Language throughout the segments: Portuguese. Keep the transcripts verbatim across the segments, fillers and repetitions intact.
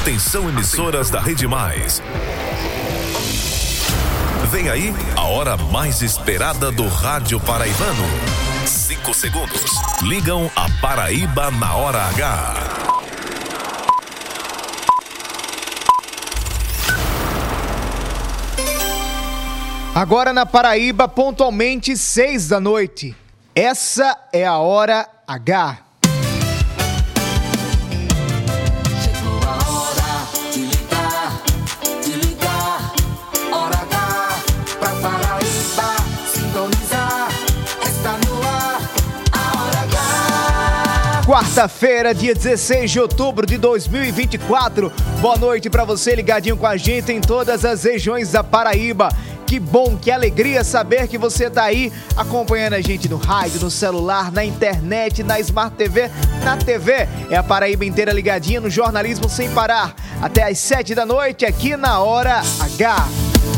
Atenção, emissoras da Rede Mais. Vem aí a hora mais esperada do rádio paraibano. Cinco segundos. Ligam a Paraíba na hora H. Agora na Paraíba, pontualmente seis da noite. Essa é a hora H. Chegou a hora de ligar, de ligar. Hora H pra Paraíba sintonizar. Está no ar a hora H. Quarta-feira, dia dezesseis de outubro de dois mil e vinte e quatro. Boa noite pra você ligadinho com a gente em todas as regiões da Paraíba. Que bom, que alegria saber que você tá aí acompanhando a gente no rádio, no celular, na internet, na Smart T V, na T V. É a Paraíba inteira ligadinha no jornalismo sem parar. Até às sete da noite aqui na Hora H.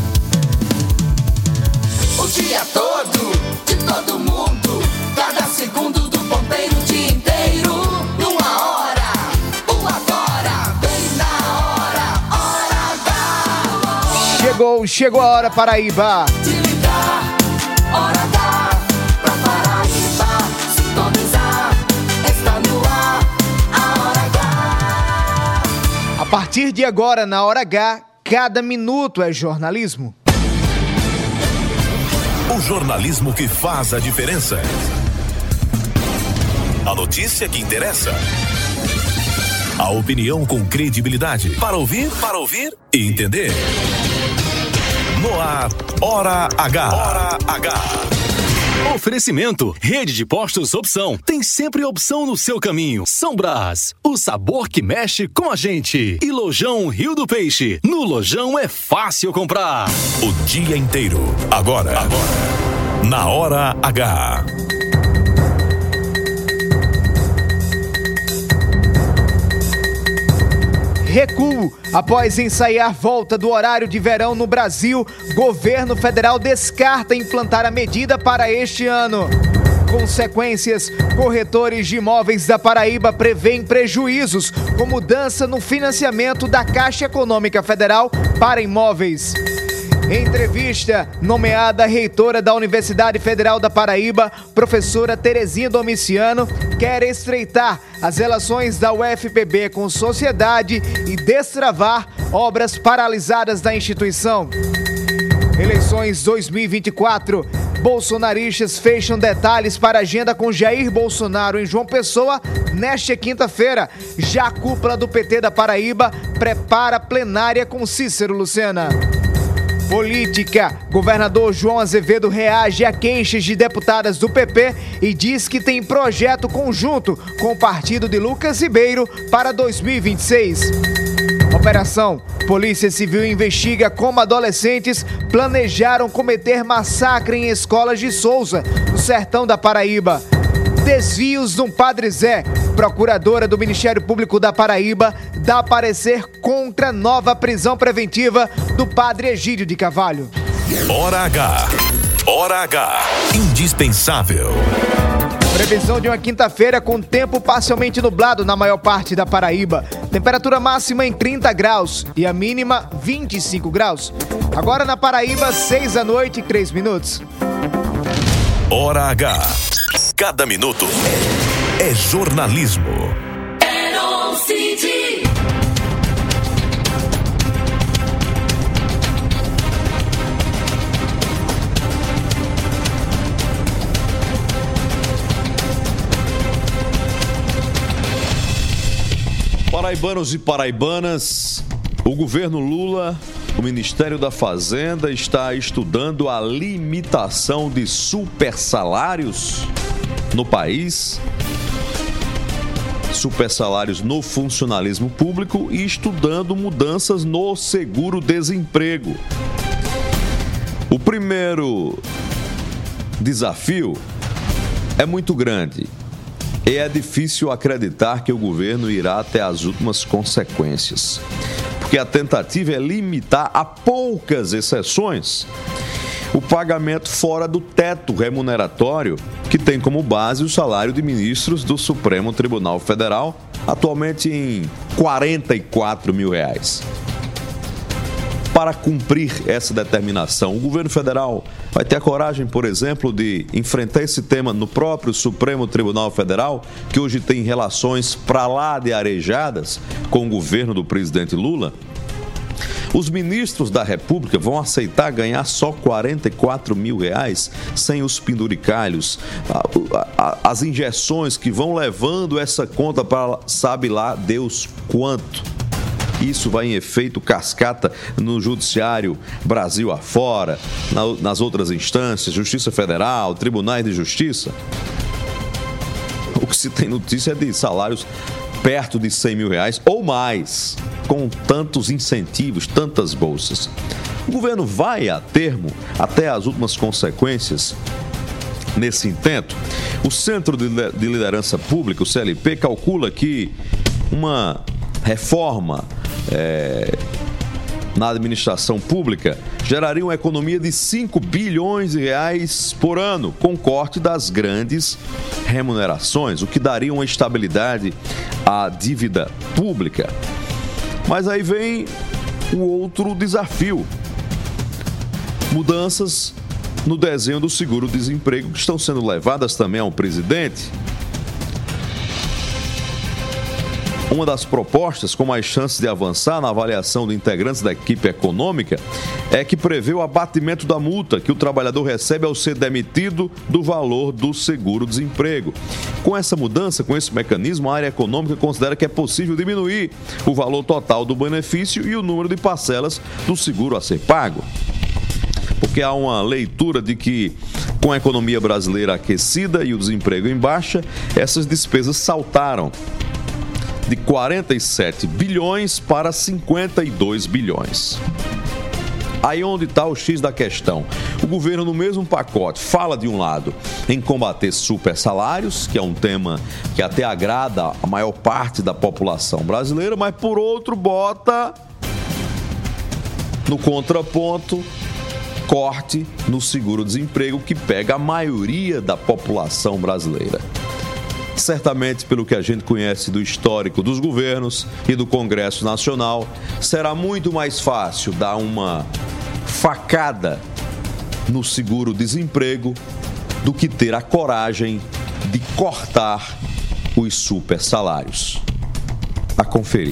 O dia todo, de todo mundo, cada segundo do ponteiro, o dia inteiro, numa hora. O agora, bem na hora, Hora H. Chegou, chegou a hora, Paraíba. De ligar, Hora H, pra Paraíba sintonizar. Está no ar, a Hora H. A partir de agora, na Hora H, cada minuto é jornalismo. O jornalismo que faz a diferença. A notícia que interessa. A opinião com credibilidade. Para ouvir, para ouvir e entender. No ar, Hora H. Hora H. Oferecimento, Rede de Postos Opção. Tem sempre opção no seu caminho. São Brás, o sabor que mexe com a gente. E Lojão Rio do Peixe. No Lojão é fácil comprar. O dia inteiro. Agora. Agora. Na Hora H. Recuo. Após ensaiar volta do horário de verão no Brasil, governo federal descarta implantar a medida para este ano. Consequências: corretores de imóveis da Paraíba prevêem prejuízos com mudança no financiamento da Caixa Econômica Federal para imóveis. Em entrevista, nomeada reitora da Universidade Federal da Paraíba, professora Terezinha Domiciano, quer estreitar as relações da U F P B com sociedade e destravar obras paralisadas da instituição. Eleições dois mil e vinte e quatro. Bolsonaristas fecham detalhes para a agenda com Jair Bolsonaro em João Pessoa nesta quinta-feira. Já a cúpula do P T da Paraíba prepara plenária com Cícero Lucena. Política. Governador João Azevedo reage a queixas de deputadas do P P e diz que tem projeto conjunto com o partido de Lucas Ribeiro para dois mil e vinte e seis. Operação. Polícia Civil investiga como adolescentes planejaram cometer massacre em escolas de Souza, no sertão da Paraíba. Desvios do Padre Zé. Procuradora do Ministério Público da Paraíba dá parecer contra nova prisão preventiva do Padre Egídio de Carvalho. Hora H. Hora H. Indispensável. Previsão de uma quinta-feira com tempo parcialmente nublado na maior parte da Paraíba. Temperatura máxima em trinta graus e a mínima vinte e cinco graus. Agora na Paraíba, seis da noite e três minutos. Hora H. Cada minuto é jornalismo. Paraibanos e paraibanas, o governo Lula, o Ministério da Fazenda está estudando a limitação de supersalários no país, supersalários no funcionalismo público e estudando mudanças no seguro-desemprego. O primeiro desafio é muito grande. E é difícil acreditar que o governo irá até as últimas consequências, porque a tentativa é limitar a poucas exceções o pagamento fora do teto remuneratório, que tem como base o salário de ministros do Supremo Tribunal Federal, atualmente em quarenta e quatro mil reais. Para cumprir essa determinação, o governo federal vai ter a coragem, por exemplo, de enfrentar esse tema no próprio Supremo Tribunal Federal, que hoje tem relações para lá de arejadas com o governo do presidente Lula? Os ministros da República vão aceitar ganhar só quarenta e quatro mil reais, sem os penduricalhos, as injeções que vão levando essa conta para sabe lá Deus quanto. Isso vai em efeito cascata no judiciário Brasil afora, nas outras instâncias, Justiça Federal, Tribunais de Justiça. O que se tem notícia é de salários perto de cem mil reais ou mais, com tantos incentivos, tantas bolsas. O governo vai a termo até as últimas consequências nesse intento. O Centro de Liderança Pública, o C L P, calcula que uma reforma é, na administração pública geraria uma economia de cinco bilhões de reais por ano, com corte das grandes remunerações, o que daria uma estabilidade à dívida pública. Mas aí vem o outro desafio: mudanças no desenho do seguro-desemprego que estão sendo levadas também ao presidente. Uma das propostas com mais chances de avançar na avaliação de integrantes da equipe econômica é que prevê o abatimento da multa que o trabalhador recebe ao ser demitido do valor do seguro-desemprego. Com essa mudança, com esse mecanismo, a área econômica considera que é possível diminuir o valor total do benefício e o número de parcelas do seguro a ser pago. Porque há uma leitura de que, com a economia brasileira aquecida e o desemprego em baixa, essas despesas saltaram de quarenta e sete bilhões para cinquenta e dois bilhões. Aí onde está o X da questão. O governo, no mesmo pacote, fala de um lado em combater super salários, que é um tema que até agrada a maior parte da população brasileira, mas por outro bota no contraponto corte no seguro-desemprego, que pega a maioria da população brasileira. Certamente, pelo que a gente conhece do histórico dos governos e do Congresso Nacional, será muito mais fácil dar uma facada no seguro-desemprego do que ter a coragem de cortar os super salários. A conferir.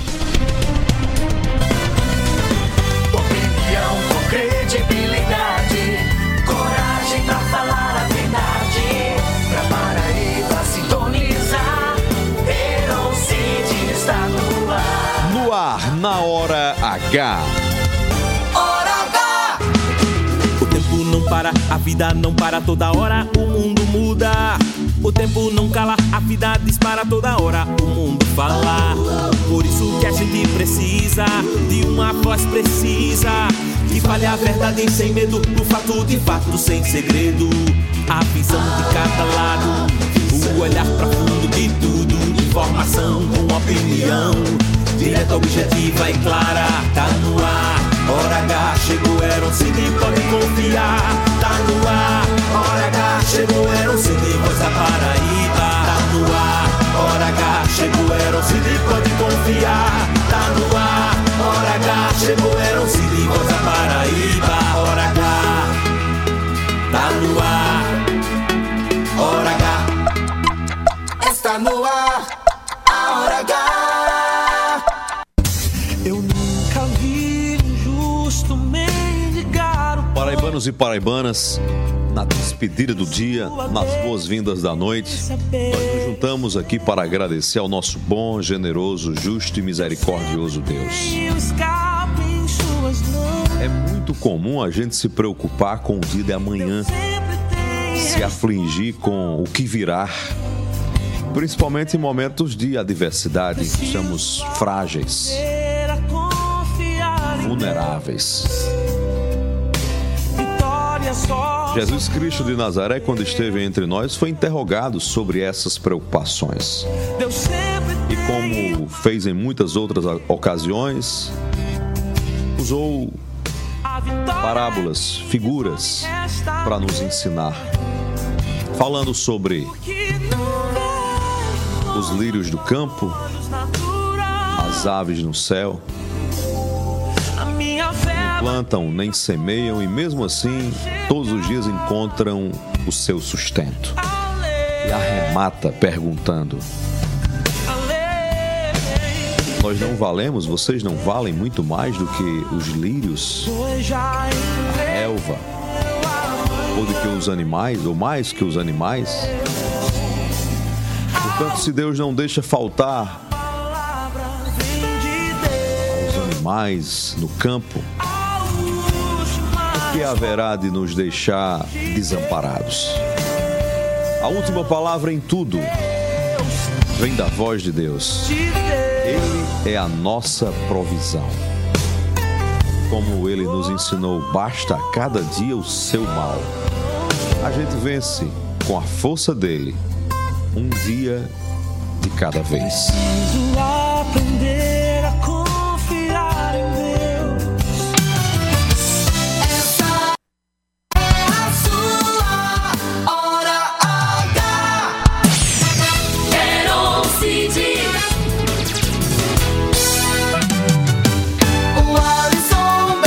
Opinião com credibilidade, coragem pra falar a verdade, pra Paraíba sintonizar, Herocide está no ar. No ar, na hora H. Hora H! O tempo não para, a vida não para, toda hora o mundo muda. O tempo não cala, a vida dispara, toda hora o mundo fala. Por isso que a gente precisa de uma voz precisa, que fale a verdade sem medo, o fato de fato sem segredo. A visão de cada lado, o olhar profundo de tudo, informação com opinião, direta, objetiva e clara. Tá no ar, hora H, chegou, Herocide, pode confiar. Tá no ar, hora H, chegou, Herocide, voz da Paraíba. Tá no ar, hora H, chegou, Herocide, pode confiar. Tá no ar, hora H, chegou, Herocide, voz da Paraíba. Hora H, tá no ar, hora H, Está no ar, a Hora H! eu nunca vi um justo mendigar o pão. Paraibanos e paraibanas, na despedida do dia, nas boas-vindas da noite, nós nos juntamos aqui para agradecer ao nosso bom, generoso, justo e misericordioso Deus. É muito comum a gente se preocupar com o dia de amanhã, se afligir com o que virá, principalmente em momentos de adversidade, em que estamos frágeis, vulneráveis. Jesus Cristo de Nazaré, quando esteve entre nós, foi interrogado sobre essas preocupações. E como fez em muitas outras ocasiões, usou parábolas, figuras para nos ensinar. Falando sobre os lírios do campo, as aves no céu, não plantam nem semeiam e mesmo assim todos os dias encontram o seu sustento. E arremata perguntando: nós não valemos, vocês não valem muito mais do que os lírios, a relva, ou do que os animais, ou mais que os animais? Portanto, se Deus não deixa faltar aos animais no campo, o que haverá de nos deixar desamparados? A última palavra em tudo vem da voz de Deus. Ele é a nossa provisão. Como Ele nos ensinou, basta a cada dia o seu mal. A gente vence com a força dEle, um dia de cada vez. Preciso aprender a confiar em Deus. Essa é a sua hora H. Quero se dizer. O Alisson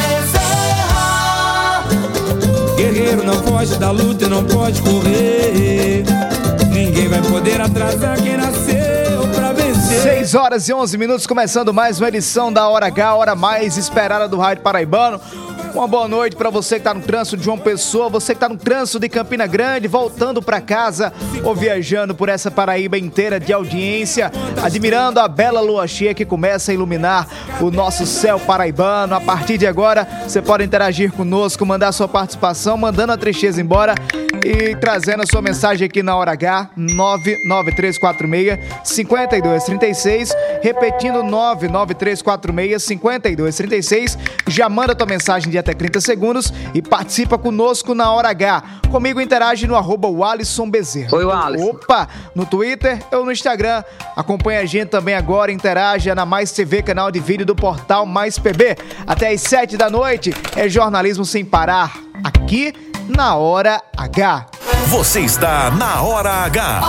Bezerra. Guerreiro não foge da luta e não pode correr. Ninguém vai poder atrasar quem nasceu pra vencer. seis horas e onze minutos, começando mais uma edição da Hora H, a hora mais esperada do Rádio Paraibano. Uma boa noite para você que está no trânsito de João Pessoa, você que está no trânsito de Campina Grande, voltando para casa ou viajando por essa Paraíba inteira de audiência, admirando a bela lua cheia que começa a iluminar o nosso céu paraibano. A partir de agora, você pode interagir conosco, mandar sua participação, mandando a tristeza embora e trazendo a sua mensagem aqui na Hora H, nove nove três quatro seis, cinco dois três seis, repetindo nove nove três quatro seis, cinco dois três seis, já manda tua mensagem de até trinta segundos e participa conosco na Hora H. Comigo interage no arroba Alisson Bezerra. Oi, Alisson. Opa, no Twitter ou no Instagram. Acompanha a gente também agora, interaja na Mais T V, canal de vídeo do portal Mais P B. Até às sete da noite é jornalismo sem parar, aqui na Hora H. Você está na Hora H.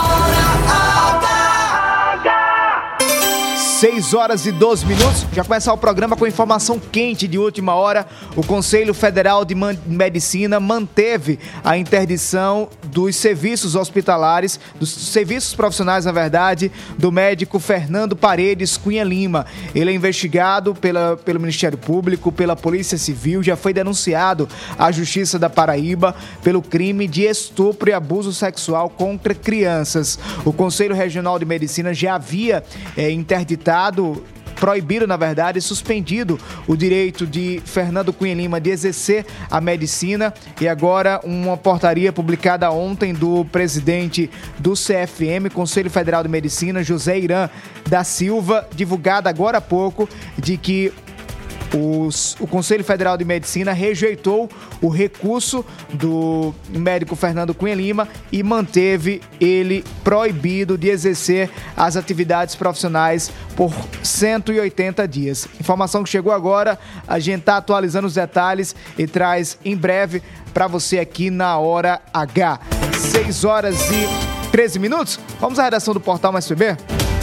seis horas e doze minutos, já começar o programa com informação quente de última hora. O Conselho Federal de Medicina manteve a interdição dos serviços hospitalares, dos serviços profissionais, na verdade, do médico Fernando Paredes Cunha Lima. Ele é investigado pela, pelo Ministério Público, pela Polícia Civil, já foi denunciado à Justiça da Paraíba pelo crime de estupro e abuso sexual contra crianças. O Conselho Regional de Medicina já havia é, interditado proibido, na verdade, suspendido o direito de Fernando Cunha Lima de exercer a medicina, e agora uma portaria publicada ontem do presidente do C F M, Conselho Federal de Medicina, José Irã da Silva, divulgada agora há pouco, de que Os, o Conselho Federal de Medicina rejeitou o recurso do médico Fernando Cunha Lima e manteve ele proibido de exercer as atividades profissionais por cento e oitenta dias. Informação que chegou agora, a gente está atualizando os detalhes e traz em breve para você aqui na Hora H. seis horas e treze minutos. Vamos à redação do Portal Mais P B?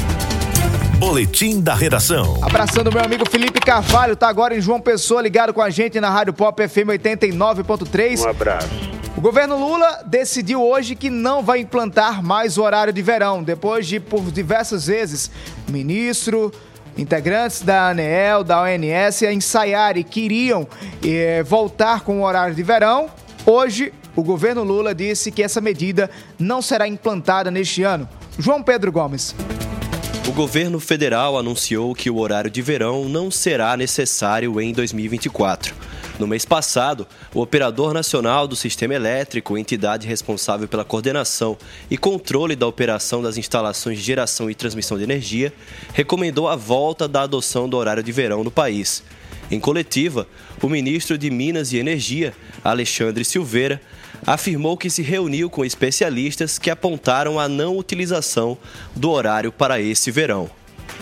Boletim da Redação. Abraçando o meu amigo Felipe Carvalho, tá agora em João Pessoa, ligado com a gente na Rádio Pop F M oitenta e nove ponto três. Um abraço. O governo Lula decidiu hoje que não vai implantar mais o horário de verão, depois de, por diversas vezes, ministro, integrantes da ANEEL, da O N S, ensaiarem e queriam eh, voltar com o horário de verão. Hoje, o governo Lula disse que essa medida não será implantada neste ano. João Pedro Gomes. O governo federal anunciou que o horário de verão não será necessário em dois mil e vinte e quatro. No mês passado, o Operador Nacional do Sistema Elétrico, entidade responsável pela coordenação e controle da operação das instalações de geração e transmissão de energia, recomendou a volta da adoção do horário de verão no país. Em coletiva, o ministro de Minas e Energia, Alexandre Silveira, afirmou que se reuniu com especialistas que apontaram a não utilização do horário para esse verão.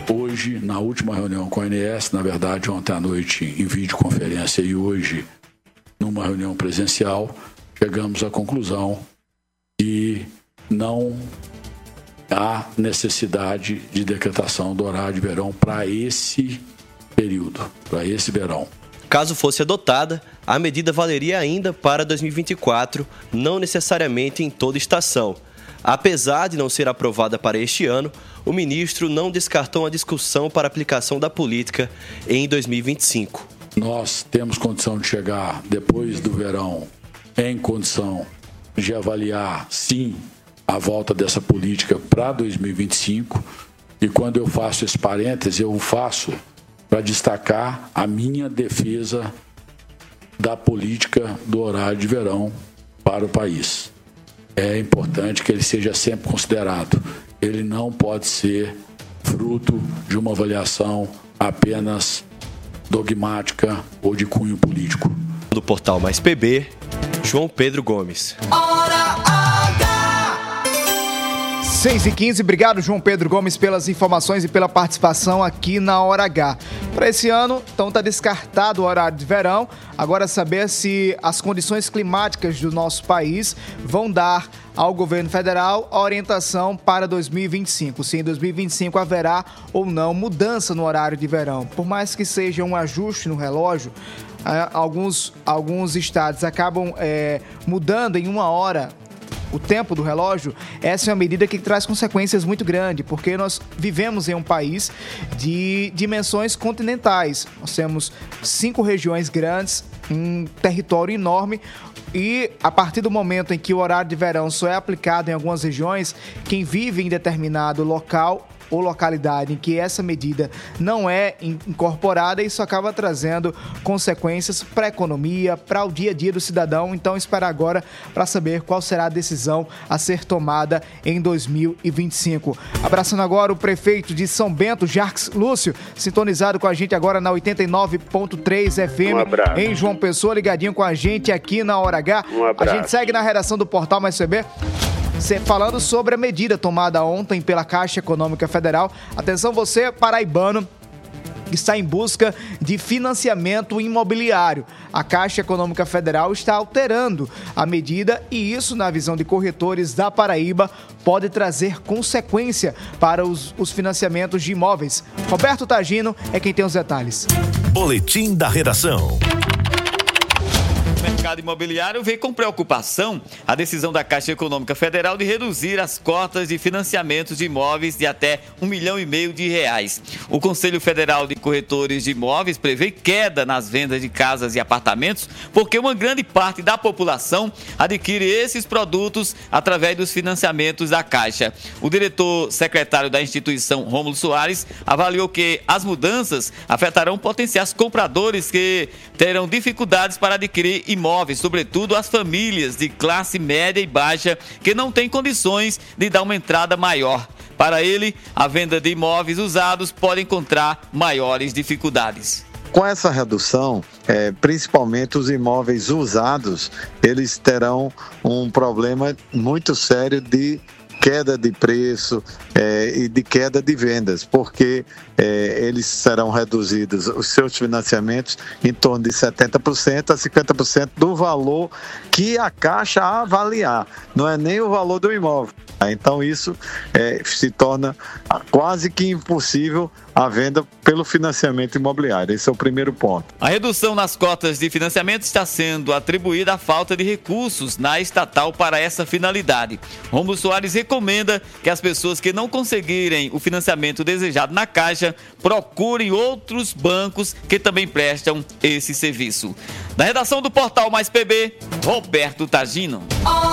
hoje, na última reunião com a A N S, na verdade, ontem à noite em videoconferência e hoje numa reunião presencial, chegamos à conclusão que não há necessidade de decretação do horário de verão para esse período, para esse verão. Caso fosse adotada, a medida valeria ainda para dois mil e vinte e quatro, não necessariamente em toda estação. Apesar de não ser aprovada para este ano, o ministro não descartou uma discussão para aplicação da política em dois mil e vinte e cinco. Nós temos condição de chegar depois do verão em condição de avaliar, sim, a volta dessa política para dois mil e vinte e cinco. E quando eu faço esse parêntese, eu faço para destacar a minha defesa da política do horário de verão para o país. É importante que ele seja sempre considerado. Ele não pode ser fruto de uma avaliação apenas dogmática ou de cunho político. Do portal Mais P B, João Pedro Gomes. seis e quinze, obrigado João Pedro Gomes pelas informações e pela participação aqui na Hora H. Para esse ano, então está descartado o horário de verão. Agora saber se as condições climáticas do nosso país vão dar ao governo federal a orientação para dois mil e vinte e cinco. Se em dois mil e vinte e cinco haverá ou não mudança no horário de verão. Por mais que seja um ajuste no relógio, alguns, alguns estados acabam é, mudando em uma hora o tempo do relógio. Essa é uma medida que traz consequências muito grandes, porque nós vivemos em um país de dimensões continentais. Nós temos cinco regiões grandes, um território enorme, e a partir do momento em que o horário de verão só é aplicado em algumas regiões, quem vive em determinado local ou localidade em que essa medida não é incorporada, isso acaba trazendo consequências para a economia, para o dia a dia do cidadão. Então, esperar agora para saber qual será a decisão a ser tomada em dois mil e vinte e cinco. Abraçando agora o prefeito de São Bento, Jarques Lúcio, sintonizado com a gente agora na oitenta e nove ponto três F M, um em João Pessoa, ligadinho com a gente aqui na Hora H. Um a gente segue na redação do Portal Mais C B. Falando sobre a medida tomada ontem pela Caixa Econômica Federal. Atenção você, paraibano, que está em busca de financiamento imobiliário. A Caixa Econômica Federal está alterando a medida e isso, na visão de corretores da Paraíba, pode trazer consequência para os, os financiamentos de imóveis. Roberto Tagino é quem tem os detalhes. Boletim da Redação. O mercado imobiliário vê com preocupação a decisão da Caixa Econômica Federal de reduzir as cotas de financiamentos de imóveis de até um milhão e meio de reais. O Conselho Federal de Corretores de Imóveis prevê queda nas vendas de casas e apartamentos porque uma grande parte da população adquire esses produtos através dos financiamentos da Caixa. O diretor secretário da instituição, Rômulo Soares, avaliou que as mudanças afetarão potenciais compradores que terão dificuldades para adquirir imóveis, sobretudo as famílias de classe média e baixa que não têm condições de dar uma entrada maior. Para ele, a venda de imóveis usados pode encontrar maiores dificuldades. Com essa redução, é, principalmente os imóveis usados, eles terão um problema muito sério de queda de preço é, e de queda de vendas, porque é, eles serão reduzidos, os seus financiamentos, em torno de setenta por cento a cinquenta por cento do valor que a Caixa avaliar, não é nem o valor do imóvel. Então isso é, se torna quase que impossível a venda pelo financiamento imobiliário. Esse é o primeiro ponto. A redução nas cotas de financiamento está sendo atribuída à falta de recursos na estatal para essa finalidade. Rômulo Soares recomenda que as pessoas que não conseguirem o financiamento desejado na Caixa procurem outros bancos que também prestam esse serviço. Da redação do Portal Mais P B, Roberto Tagino.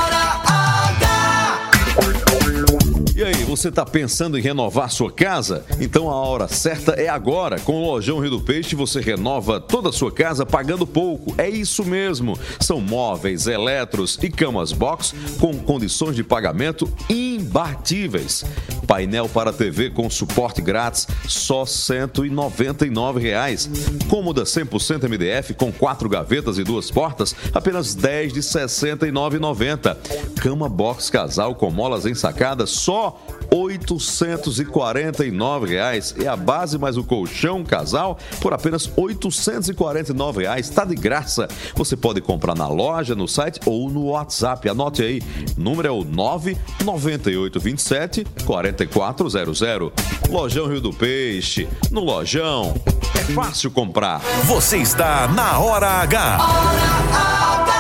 E aí, você está pensando em renovar sua casa? Então a hora certa é agora. Com o Lojão Rio do Peixe, você renova toda a sua casa pagando pouco. É isso mesmo. São móveis, eletros e camas box com condições de pagamento imbatíveis. Painel para T V com suporte grátis, só cento e noventa e nove reais. Cômoda cem por cento M D F com quatro gavetas e duas portas, apenas dez de sessenta e nove reais e noventa centavos. Cama box casal com molas ensacadas, só oitocentos e quarenta e nove reais. É a base mais o colchão casal por apenas oitocentos e quarenta e nove reais. Está de graça. Você pode comprar na loja, no site ou no WhatsApp. Anote aí. O número é o nove nove oito dois sete quatro quatro zero zero. Lojão Rio do Peixe. No Lojão é fácil comprar. Você está na Hora H.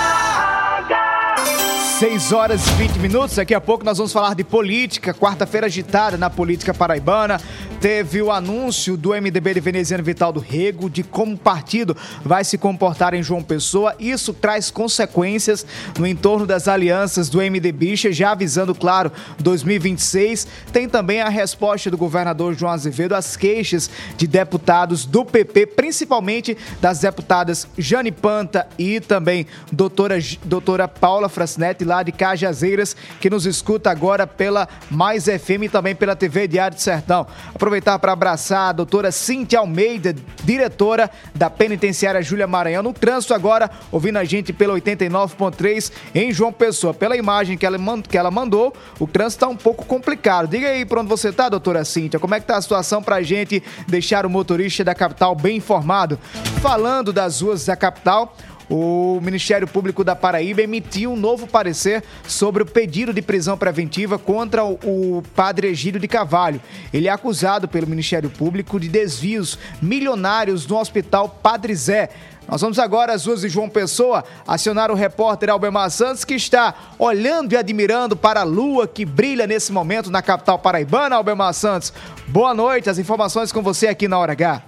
seis horas e vinte minutos, daqui a pouco nós vamos falar de política. Quarta-feira agitada na política paraibana. Teve o anúncio do M D B de Veneziano Vital do Rego de como o partido vai se comportar em João Pessoa. Isso traz consequências no entorno das alianças do M D B, já avisando, claro, dois mil e vinte e seis. Tem também a resposta do governador João Azevedo às queixas de deputados do P P, principalmente das deputadas Jane Panta e também doutora, doutora Paula Francinetti, lá de Cajazeiras, que nos escuta agora pela Mais F M e também pela T V Diário do Sertão. Aproveitar para abraçar a doutora Cíntia Almeida, diretora da Penitenciária Júlia Maranhão, no trânsito agora, ouvindo a gente pela oitenta e nove ponto três em João Pessoa. Pela imagem que ela, que ela mandou, o trânsito está um pouco complicado. Diga aí para onde você está, doutora Cíntia, como é que está a situação para a gente deixar o motorista da capital bem informado? Falando das ruas da capital, o Ministério Público da Paraíba emitiu um novo parecer sobre o pedido de prisão preventiva contra o, o padre Egídio de Carvalho. Ele é acusado pelo Ministério Público de desvios milionários no Hospital Padre Zé. Nós vamos agora às ruas de João Pessoa acionar o repórter Albemar Santos, que está olhando e admirando para a lua que brilha nesse momento na capital paraibana. Albemar Santos, boa noite, as informações com você aqui na Hora H.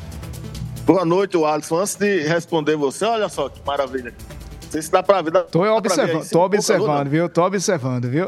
Boa noite, Alisson. Antes de responder você, olha só que maravilha. Não sei se dá pra ver. Dá, tô dá observando, ver tô observando, viu? Tô observando, viu?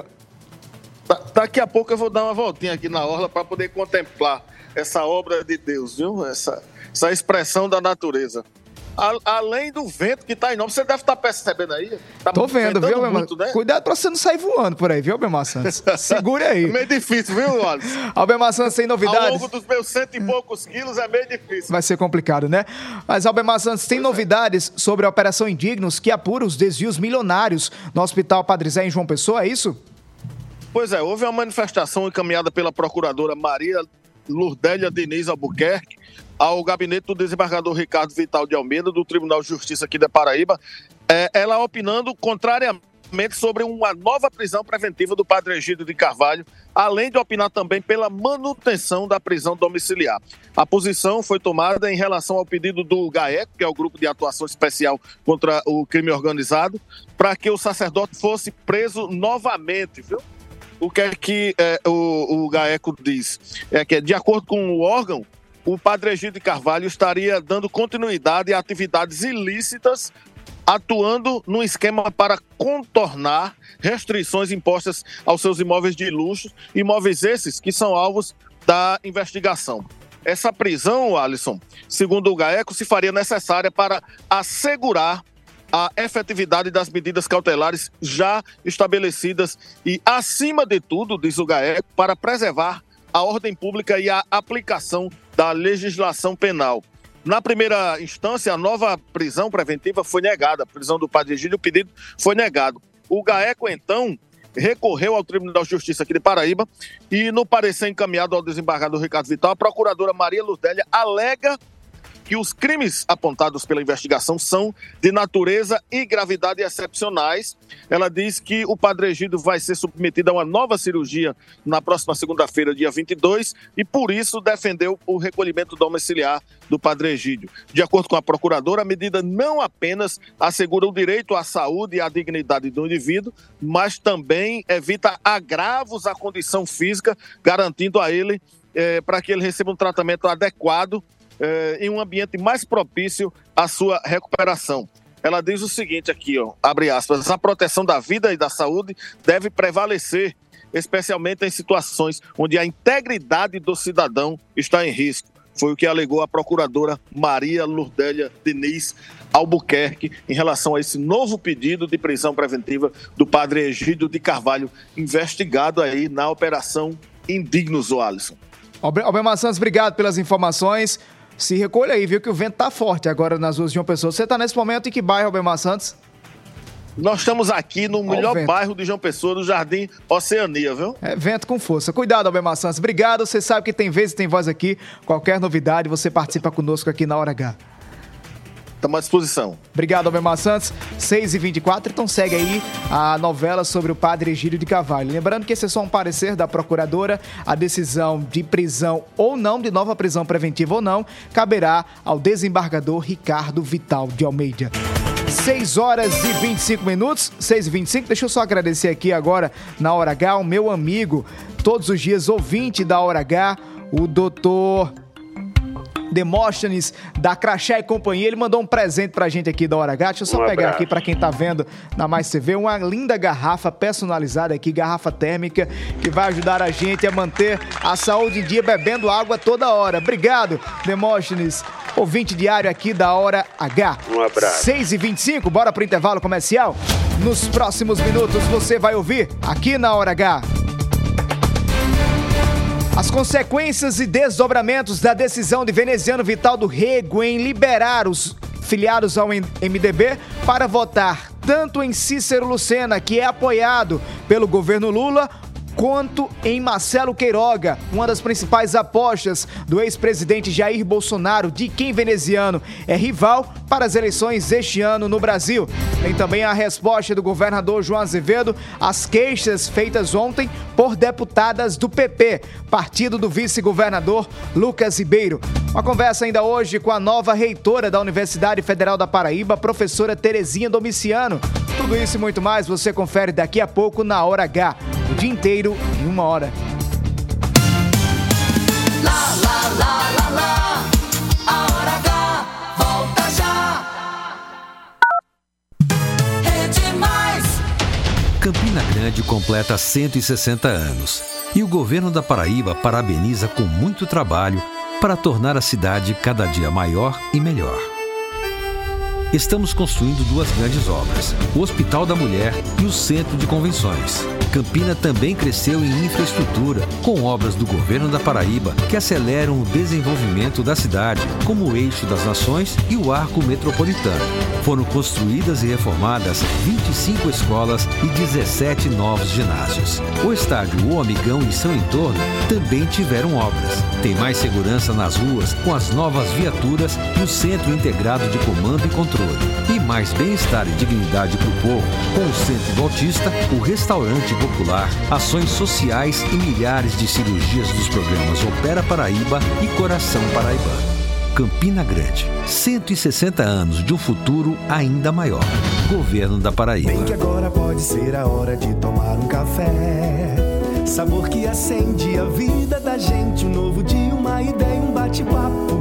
Da, daqui a pouco eu vou dar uma voltinha aqui na orla para poder contemplar essa obra de Deus, viu? Essa, essa expressão da natureza. A, além do vento que tá enorme, você deve estar percebendo aí. Tá Tô vendo, viu, Albemar? Né? Cuidado pra você não sair voando por aí, viu, Albemar Santos? Segure aí. É meio difícil, viu, Alisson? Albemar Santos, tem novidades? Ao longo dos meus cento e poucos quilos é meio difícil. Vai ser complicado, né? Mas, Albemar Santos, tem pois novidades é. sobre a Operação Indignos, que apura os desvios milionários no Hospital Padre Zé em João Pessoa, é isso? Pois é, houve uma manifestação encaminhada pela procuradora Maria Lurdélia Diniz Albuquerque ao gabinete do desembargador Ricardo Vital de Almeida, do Tribunal de Justiça aqui da Paraíba, é, ela opinando contrariamente sobre uma nova prisão preventiva do padre Egídio de Carvalho, além de opinar também pela manutenção da prisão domiciliar. A posição foi tomada em relação ao pedido do GAECO, que é o Grupo de Atuação Especial contra o Crime Organizado, para que o sacerdote fosse preso novamente, viu? O que é que é, o, o GAECO diz? É que, de acordo com o órgão, o padre Egídio de Carvalho estaria dando continuidade a atividades ilícitas, atuando num esquema para contornar restrições impostas aos seus imóveis de luxo, imóveis esses que são alvos da investigação. Essa prisão, Alisson, segundo o GAECO, se faria necessária para assegurar a efetividade das medidas cautelares já estabelecidas e, acima de tudo, diz o GAECO, para preservar a ordem pública e a aplicação da legislação penal. Na primeira instância, a nova prisão preventiva foi negada. A prisão do padre Egídio, o pedido foi negado. O GAECO, então, recorreu ao Tribunal de Justiça aqui de Paraíba e, no parecer encaminhado ao desembargador Ricardo Vital, a procuradora Maria Lurdélia alega que os crimes apontados pela investigação são de natureza e gravidade excepcionais. Ela diz que o padre Egídio vai ser submetido a uma nova cirurgia na próxima segunda-feira, dia vinte e dois, e por isso defendeu o recolhimento domiciliar do padre Egídio. De acordo com a procuradora, a medida não apenas assegura o direito à saúde e à dignidade do indivíduo, mas também evita agravos à condição física, garantindo a ele eh, para que ele receba um tratamento adequado Eh, em um ambiente mais propício à sua recuperação. Ela diz o seguinte aqui, ó, abre aspas, a proteção da vida e da saúde deve prevalecer, especialmente em situações onde a integridade do cidadão está em risco. Foi o que alegou a procuradora Maria Lurdélia Diniz Albuquerque em relação a esse novo pedido de prisão preventiva do padre Egídio de Carvalho, investigado aí na Operação Indignos, o Alisson. Albemar Santos, obrigado pelas informações. Se recolha aí, viu que o vento tá forte agora nas ruas de João Pessoa. Você tá nesse momento em que bairro, Albemar Santos? Nós estamos aqui no melhor vento. bairro de João Pessoa, do Jardim Oceania, viu? É vento com força. Cuidado, Albemar Santos. Obrigado. Você sabe que tem vez e tem voz aqui. Qualquer novidade, você participa conosco aqui na Hora H. Estamos à disposição. Obrigado, Albemar Santos. seis e vinte e quatro. Então segue aí a novela sobre o padre Egídio de Carvalho. Lembrando que esse é só um parecer da procuradora. A decisão de prisão ou não, de nova prisão preventiva ou não, caberá ao desembargador Ricardo Vital de Almeida. seis horas e vinte e cinco minutos, seis e vinte e cinco. Deixa eu só agradecer aqui agora na Hora H o meu amigo, todos os dias ouvinte da Hora H, o doutor Demóstenes da Crachá e Companhia. Ele mandou um presente pra gente aqui da Hora H. Deixa eu só Um pegar abraço. aqui pra quem tá vendo na Mais T V, uma linda garrafa personalizada aqui, garrafa térmica, que vai ajudar a gente a manter a saúde em dia bebendo água toda hora. Obrigado, Demóstenes, ouvinte diário aqui da Hora H. Um abraço. seis e vinte e cinco, bora pro intervalo comercial? Nos próximos minutos você vai ouvir aqui na Hora H as consequências e desdobramentos da decisão de Veneziano Vital do Rego em liberar os filiados ao M D B para votar tanto em Cícero Lucena, que é apoiado pelo governo Lula, quanto em Marcelo Queiroga, uma das principais apostas do ex-presidente Jair Bolsonaro, de quem veneziano é rival para as eleições este ano no Brasil. Tem também a resposta do governador João Azevedo às queixas feitas ontem por deputadas do P P, partido do vice-governador Lucas Ribeiro. Uma conversa ainda hoje com a nova reitora da Universidade Federal da Paraíba, professora Terezinha Domiciano. Tudo isso e muito mais você confere daqui a pouco na Hora H. O dia inteiro em uma hora. Lá, lá, lá, lá, lá. A Hora H volta já. Rede Mais. Campina Grande completa cento e sessenta anos e o governo da Paraíba parabeniza com muito trabalho para tornar a cidade cada dia maior e melhor. Estamos construindo duas grandes obras, o Hospital da Mulher e o Centro de Convenções. Campina também cresceu em infraestrutura, com obras do governo da Paraíba que aceleram o desenvolvimento da cidade, como o Eixo das Nações e o Arco Metropolitano. Foram construídas e reformadas vinte e cinco escolas e dezessete novos ginásios. O estádio O Amigão e seu entorno também tiveram obras. Tem mais segurança nas ruas com as novas viaturas e o Centro Integrado de Comando e Controle. E mais bem-estar e dignidade para o povo, com o Centro do Autista, o Restaurante Popular, ações sociais e milhares de cirurgias dos programas Opera Paraíba e Coração Paraibano. Campina Grande, cento e sessenta anos de um futuro ainda maior. Governo da Paraíba. Bem que agora pode ser a hora de tomar um café. Sabor que acende a vida da gente. Um novo dia, uma ideia, um bate-papo.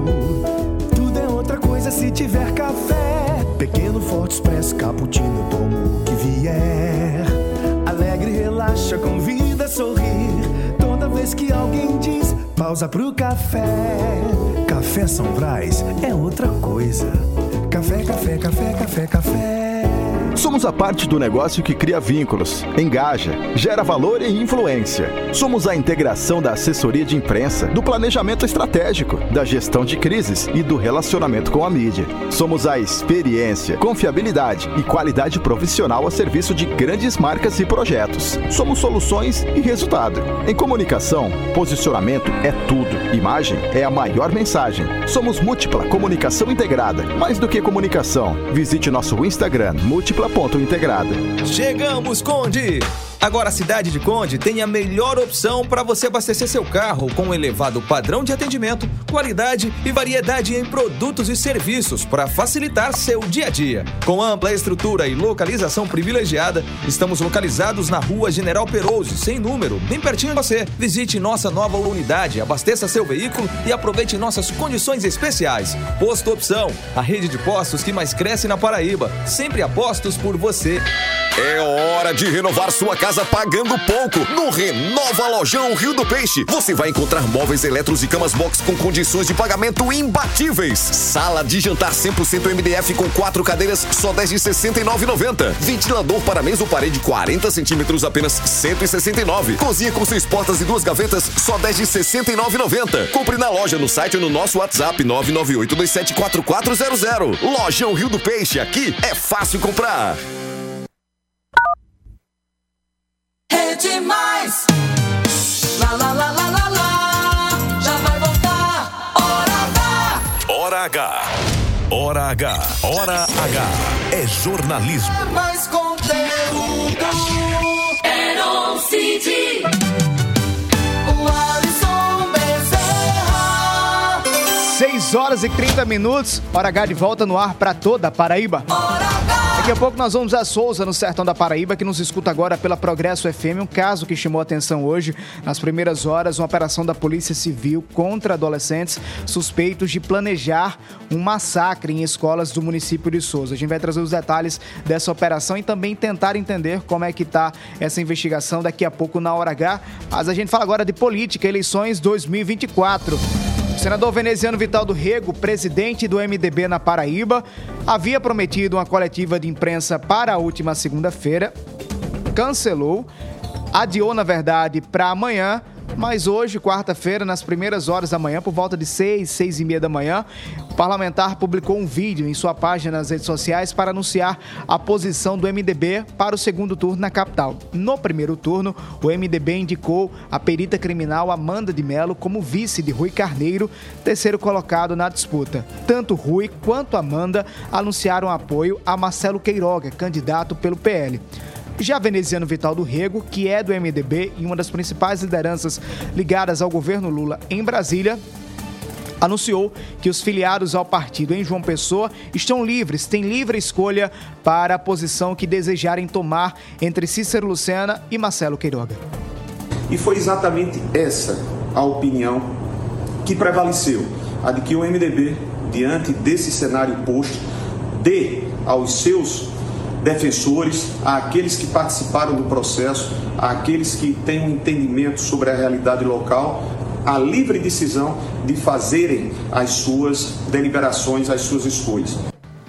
Tudo é outra coisa se tiver café. Pequeno, forte, expresso, cappuccino, tomo o que vier. Alegre, relaxa, convida a sorrir. Toda vez que alguém diz, pausa pro café. Café São Brás é outra coisa. Café, café, café, café, café. Somos a parte do negócio que cria vínculos, engaja, gera valor e influência. Somos a integração da assessoria de imprensa, do planejamento estratégico, da gestão de crises e do relacionamento com a mídia. Somos a experiência, confiabilidade e qualidade profissional a serviço de grandes marcas e projetos. Somos soluções e resultado. Em comunicação, posicionamento é tudo. Imagem é a maior mensagem. Somos Múltipla Comunicação Integrada. Mais do que comunicação, visite nosso Instagram, múltipla ponto integrada. Chegamos, Conde! Agora a cidade de Conde tem a melhor opção para você abastecer seu carro, com um elevado padrão de atendimento, qualidade e variedade em produtos e serviços para facilitar seu dia a dia. Com ampla estrutura e localização privilegiada, estamos localizados na Rua General Perouse, sem número, bem pertinho de você. Visite nossa nova unidade, abasteça seu veículo e aproveite nossas condições especiais. Posto Opção, a rede de postos que mais cresce na Paraíba, sempre apostos por você. É hora de renovar sua casa pagando pouco. No Renova Lojão Rio do Peixe, você vai encontrar móveis eletros e camas box com condições de pagamento imbatíveis. Sala de jantar cem por cento M D F com quatro cadeiras, só dez de sessenta e nove reais e noventa centavos. Ventilador para mesa ou parede quarenta centímetros, apenas cento e sessenta e nove reais. Cozinha com seis portas e duas gavetas, só dez de sessenta e nove reais e noventa centavos. Compre na loja, no site ou no nosso WhatsApp nove nove oito dois sete quatro quatro zero zero. Lojão Rio do Peixe, aqui é fácil comprar. mais. Lá, lá, lá, lá, lá, lá. Já vai voltar. Hora H. Hora H. Hora H. Hora H. É jornalismo. É mais conteúdo. Heron City. O Alisson Bezerra. seis horas e trinta minutos. Hora H de volta no ar para toda a Paraíba. Hora H. Daqui a pouco nós vamos a Souza, no sertão da Paraíba, que nos escuta agora pela Progresso F M. Um caso que chamou a atenção hoje, nas primeiras horas, uma operação da Polícia Civil contra adolescentes suspeitos de planejar um massacre em escolas do município de Souza. A gente vai trazer os detalhes dessa operação e também tentar entender como é que está essa investigação daqui a pouco na Hora H. Mas a gente fala agora de política, eleições dois mil e vinte e quatro. O senador veneziano Vital do Rego, presidente do M D B na Paraíba, havia prometido uma coletiva de imprensa para a última segunda-feira, cancelou, adiou, na verdade, para amanhã, mas hoje, quarta-feira, nas primeiras horas da manhã, por volta de seis, seis e meia da manhã, o parlamentar publicou um vídeo em sua página nas redes sociais para anunciar a posição do M D B para o segundo turno na capital. No primeiro turno, o M D B indicou a perita criminal Amanda de Mello como vice de Rui Carneiro, terceiro colocado na disputa. Tanto Rui quanto Amanda anunciaram apoio a Marcelo Queiroga, candidato pelo P L. Já veneziano Vital do Rego, que é do M D B e uma das principais lideranças ligadas ao governo Lula em Brasília, anunciou que os filiados ao partido em João Pessoa estão livres, têm livre escolha para a posição que desejarem tomar entre Cícero Lucena e Marcelo Queiroga. E foi exatamente essa a opinião que prevaleceu, a de que o M D B, diante desse cenário posto, dê aos seus defensores, àqueles que participaram do processo, àqueles que têm um entendimento sobre a realidade local, a livre decisão de fazerem as suas deliberações, as suas escolhas.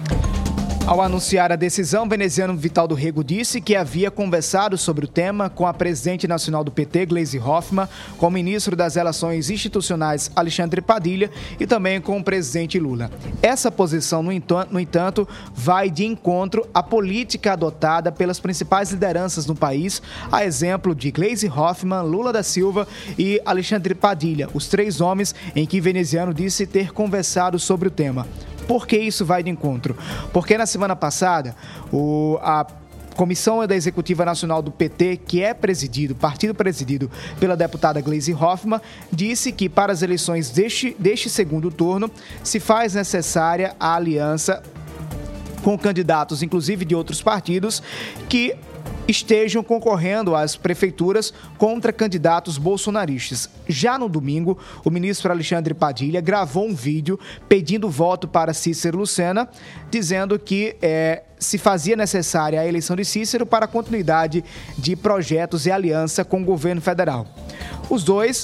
Ao anunciar a decisão, veneziano Vital do Rego disse que havia conversado sobre o tema com a presidente nacional do P T, Gleisi Hoffmann, com o ministro das Relações Institucionais, Alexandre Padilha, e também com o presidente Lula. Essa posição, no entanto, no entanto, vai de encontro à política adotada pelas principais lideranças no país, a exemplo de Gleisi Hoffmann, Lula da Silva e Alexandre Padilha, os três homens em que veneziano disse ter conversado sobre o tema. Por que isso vai de encontro? Porque na semana passada, o, a Comissão da Executiva Nacional do P T, que é presidido, partido presidido pela deputada Gleisi Hoffmann, disse que para as eleições deste, deste segundo turno se faz necessária a aliança com candidatos, inclusive de outros partidos, que estejam concorrendo às prefeituras contra candidatos bolsonaristas. Já no domingo, o ministro Alexandre Padilha gravou um vídeo pedindo voto para Cícero Lucena, dizendo que é, se fazia necessária a eleição de Cícero para a continuidade de projetos e aliança com o governo federal. Os dois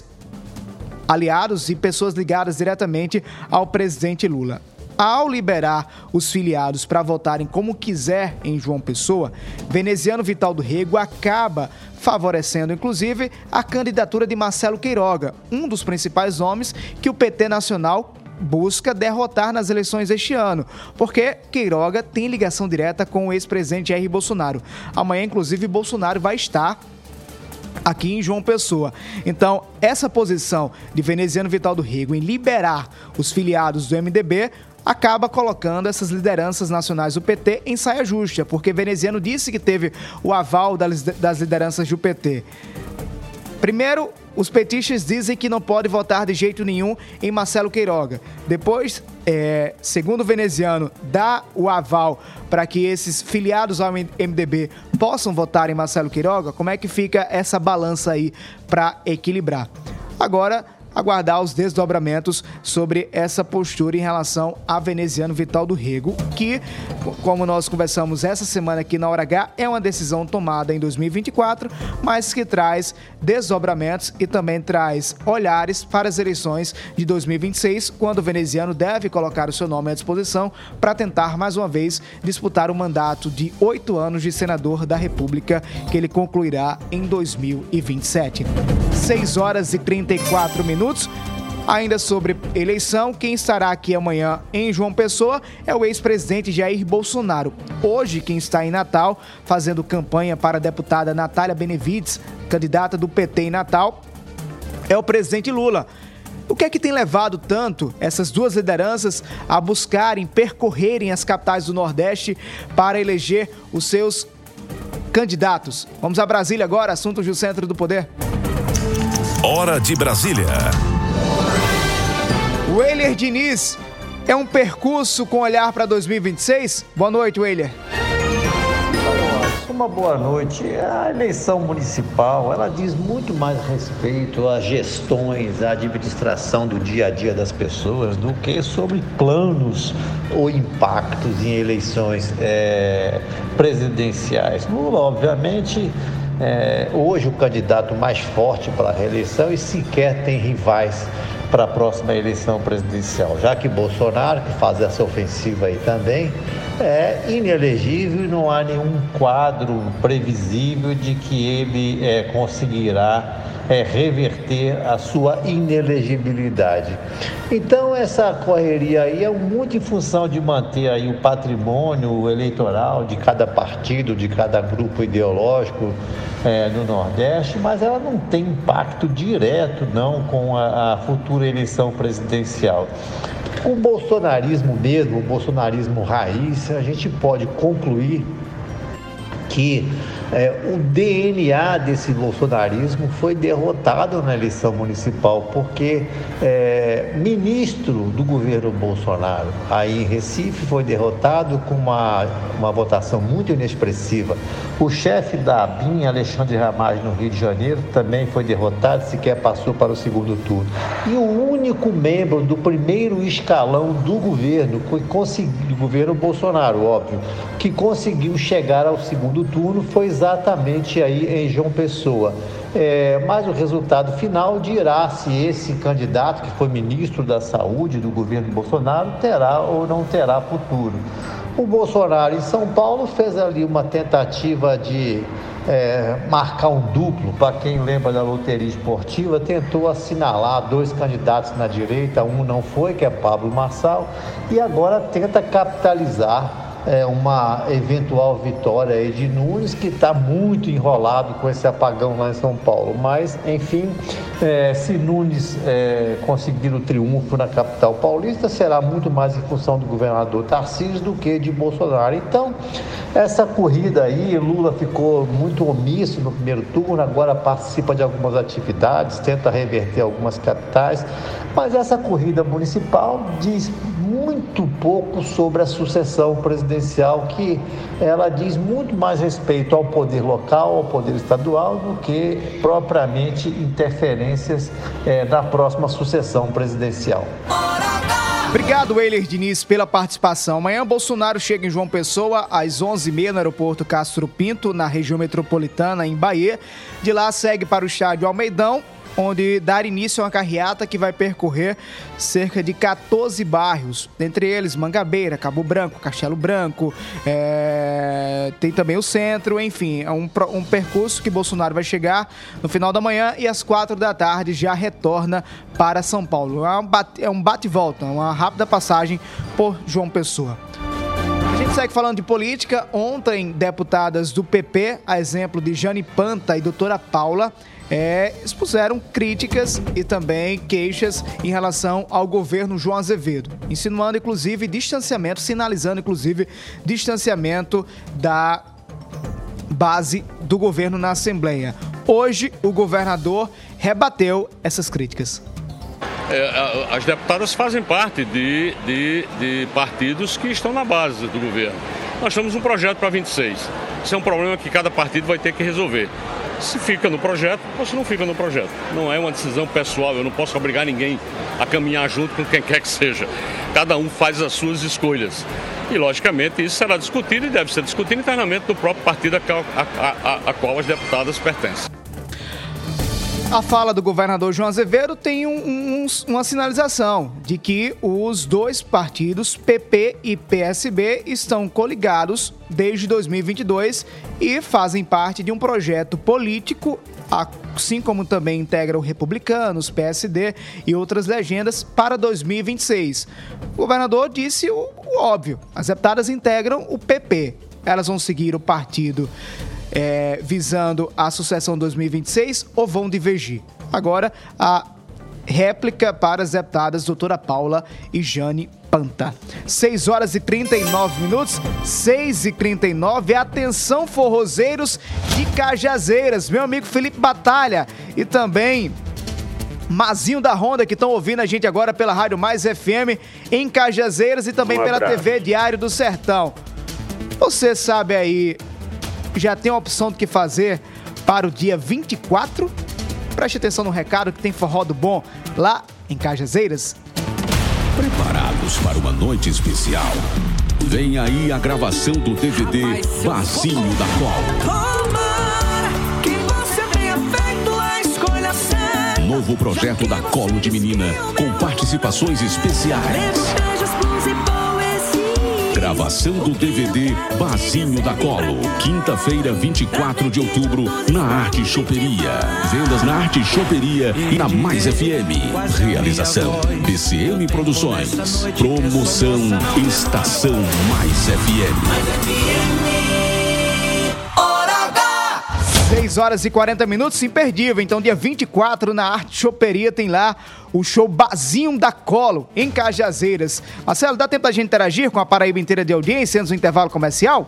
aliados e pessoas ligadas diretamente ao presidente Lula. Ao liberar os filiados para votarem como quiser em João Pessoa, veneziano Vital do Rego acaba favorecendo, inclusive, a candidatura de Marcelo Queiroga, um dos principais nomes que o P T nacional busca derrotar nas eleições deste ano, porque Queiroga tem ligação direta com o ex-presidente Jair Bolsonaro. Amanhã, inclusive, Bolsonaro vai estar aqui em João Pessoa. Então, essa posição de veneziano Vital do Rego em liberar os filiados do M D B acaba colocando essas lideranças nacionais do P T em saia justa, porque veneziano disse que teve o aval das lideranças do P T. Primeiro, os petistas dizem que não pode votar de jeito nenhum em Marcelo Queiroga. Depois, é, segundo o veneziano, dá o aval para que esses filiados ao M D B possam votar em Marcelo Queiroga. Como é que fica essa balança aí para equilibrar? Agora, aguardar os desdobramentos sobre essa postura em relação a veneziano Vital do Rego, que, como nós conversamos essa semana aqui na Hora H, é uma decisão tomada em dois mil e vinte e quatro, mas que traz desdobramentos e também traz olhares para as eleições de dois mil e vinte e seis, quando o veneziano deve colocar o seu nome à disposição para tentar, mais uma vez, disputar o mandato de oito anos de senador da República, que ele concluirá em dois mil e vinte e sete. seis horas e trinta e quatro minutos. Ainda sobre eleição, quem estará aqui amanhã em João Pessoa é o ex-presidente Jair Bolsonaro. Hoje, quem está em Natal fazendo campanha para a deputada Natália Benevides, candidata do P T em Natal, é o presidente Lula. O que é que tem levado tanto essas duas lideranças a buscarem, percorrerem as capitais do Nordeste para eleger os seus candidatos? Vamos a Brasília agora, assuntos do Centro do Poder. Hora de Brasília. Weiler Diniz, é um percurso com olhar para dois mil e vinte e seis? Boa noite, Weiler. Uma boa noite. A eleição municipal, ela diz muito mais respeito às gestões, à administração do dia a dia das pessoas do que sobre planos ou impactos em eleições é, presidenciais. Lula, obviamente, é, hoje o candidato mais forte para a reeleição e sequer tem rivais para a próxima eleição presidencial, já que Bolsonaro, que faz essa ofensiva aí também, é inelegível e não há nenhum quadro previsível de que ele é, conseguirá é, reverter a sua inelegibilidade. Então essa correria aí é muito em função de manter aí o patrimônio eleitoral de cada partido, de cada grupo ideológico é, no Nordeste, mas ela não tem impacto direto não com a, a futura eleição presidencial. O bolsonarismo mesmo, o bolsonarismo raiz, a gente pode concluir que é, o D N A desse bolsonarismo foi derrotado na eleição municipal, porque é, ministro do governo Bolsonaro aí em Recife foi derrotado com uma, uma votação muito inexpressiva. O chefe da ABIN, Alexandre Ramagem, no Rio de Janeiro, também foi derrotado, sequer passou para o segundo turno. E o único membro do primeiro escalão do governo, que conseguiu, do governo Bolsonaro, óbvio, que conseguiu chegar ao segundo turno foi exatamente aí em João Pessoa. É, mas o resultado final dirá se esse candidato, que foi ministro da Saúde do governo Bolsonaro, terá ou não terá futuro. O Bolsonaro em São Paulo fez ali uma tentativa de é, marcar um duplo. Para quem lembra da loteria esportiva, tentou assinalar dois candidatos na direita, um não foi, que é Pablo Marçal, e agora tenta capitalizar É uma eventual vitória aí de Nunes, que está muito enrolado com esse apagão lá em São Paulo. Mas, enfim, é, se Nunes é, conseguir o triunfo na capital paulista, será muito mais em função do governador Tarcísio do que de Bolsonaro. Então, essa corrida aí, Lula ficou muito omisso no primeiro turno, agora participa de algumas atividades, tenta reverter algumas capitais, mas essa corrida municipal diz muito pouco sobre a sucessão presidencial, que ela diz muito mais respeito ao poder local, ao poder estadual, do que propriamente interferências é, na próxima sucessão presidencial. Obrigado, Weiler Diniz, pela participação. Amanhã, Bolsonaro chega em João Pessoa às onze e meia no aeroporto Castro Pinto, na região metropolitana, em Bahia. De lá, segue para o estádio Almeidão, onde dar início a uma carreata que vai percorrer cerca de quatorze bairros, dentre eles Mangabeira, Cabo Branco, Castelo Branco, é... tem também o centro, enfim, é um, um percurso que Bolsonaro vai chegar no final da manhã e às quatro da tarde já retorna para São Paulo. É um bate, é um bate e volta, uma rápida passagem por João Pessoa. A gente segue falando de política. Ontem, deputadas do P P, a exemplo de Jane Panta e doutora Paula, É, expuseram críticas e também queixas em relação ao governo João Azevedo, insinuando inclusive distanciamento, sinalizando inclusive distanciamento da base do governo na Assembleia. Hoje, o governador rebateu essas críticas. É, as deputadas fazem parte de, de, de partidos que estão na base do governo. Nós temos um projeto para vinte e seis. Isso é um problema que cada partido vai ter que resolver. Se fica no projeto, ou se não fica no projeto. Não é uma decisão pessoal, eu não posso obrigar ninguém a caminhar junto com quem quer que seja. Cada um faz as suas escolhas. E, logicamente, isso será discutido e deve ser discutido internamente no próprio partido a, a, a, a qual as deputadas pertencem. A fala do governador João Azevedo tem um, um, uma sinalização de que os dois partidos, P P e P S B, estão coligados desde dois mil e vinte e dois e fazem parte de um projeto político, assim como também integram Republicanos, P S D e outras legendas para dois mil e vinte e seis. O governador disse o, o óbvio, as deputadas integram o P P. Elas vão seguir o partido É, visando a sucessão dois mil e vinte e seis ou vão divergir? Agora, a réplica para as deputadas doutora Paula e Jane Panta. seis horas e trinta e nove minutos, seis e trinta e nove. Atenção, forrozeiros de Cajazeiras, meu amigo Felipe Batalha e também Mazinho da Honda, que estão ouvindo a gente agora pela Rádio Mais F M em Cajazeiras e também um pela T V Diário do Sertão. Você sabe aí, já tem a opção do que fazer para o dia vinte e quatro? Preste atenção no recado que tem forró do bom lá em Cajazeiras. Preparados para uma noite especial? Vem aí a gravação do D V D Bacinho da Colo. Novo projeto da Colo de Menina com participações especiais. Gravação do D V D Bacinho da Colo. Quinta-feira, vinte e quatro de outubro, na Arte Choperia. Vendas na Arte Choperia e na Mais F M. Realização B C M Produções. Promoção Estação Mais F M. seis horas e quarenta minutos, imperdível. Então, dia vinte e quatro, na Arte Choperia, tem lá o show Bazinho da Colo, em Cajazeiras. Marcelo, dá tempo da gente interagir com a Paraíba inteira de audiência antes do intervalo comercial?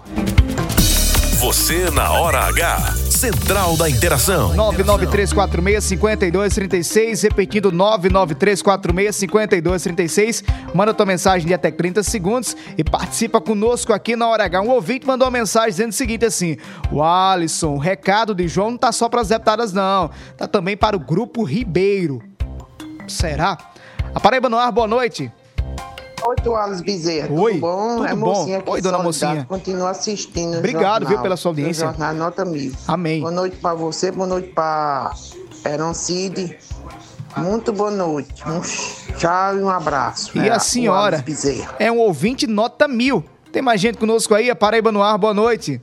Você na Hora H. Central da Interação. nove nove três quatro seis, cinco dois três seis, repetindo nove nove três quatro seis, cinco dois três seis. Manda tua mensagem de até trinta segundos e participa conosco aqui na Hora H. Um ouvinte mandou uma mensagem dizendo o seguinte assim: o Alisson, o recado de João não tá só para as deputadas não, tá também para o Grupo Ribeiro. Será? A Paraíba no ar, boa noite. Oi, Tuales Bezerra. Oi, tudo bom? tudo é bom. Mocinha aqui. Oi, dona Soledade. Mocinha. Continua assistindo. Obrigado, jornal, viu, pela sua audiência. O jornal Nota Mil. Amém. Boa noite para você, boa noite para Eroncide. Muito boa noite. Um tchau e um abraço. E é, a senhora é um ouvinte nota mil. Tem mais gente conosco aí, a Paraíba no ar, boa noite.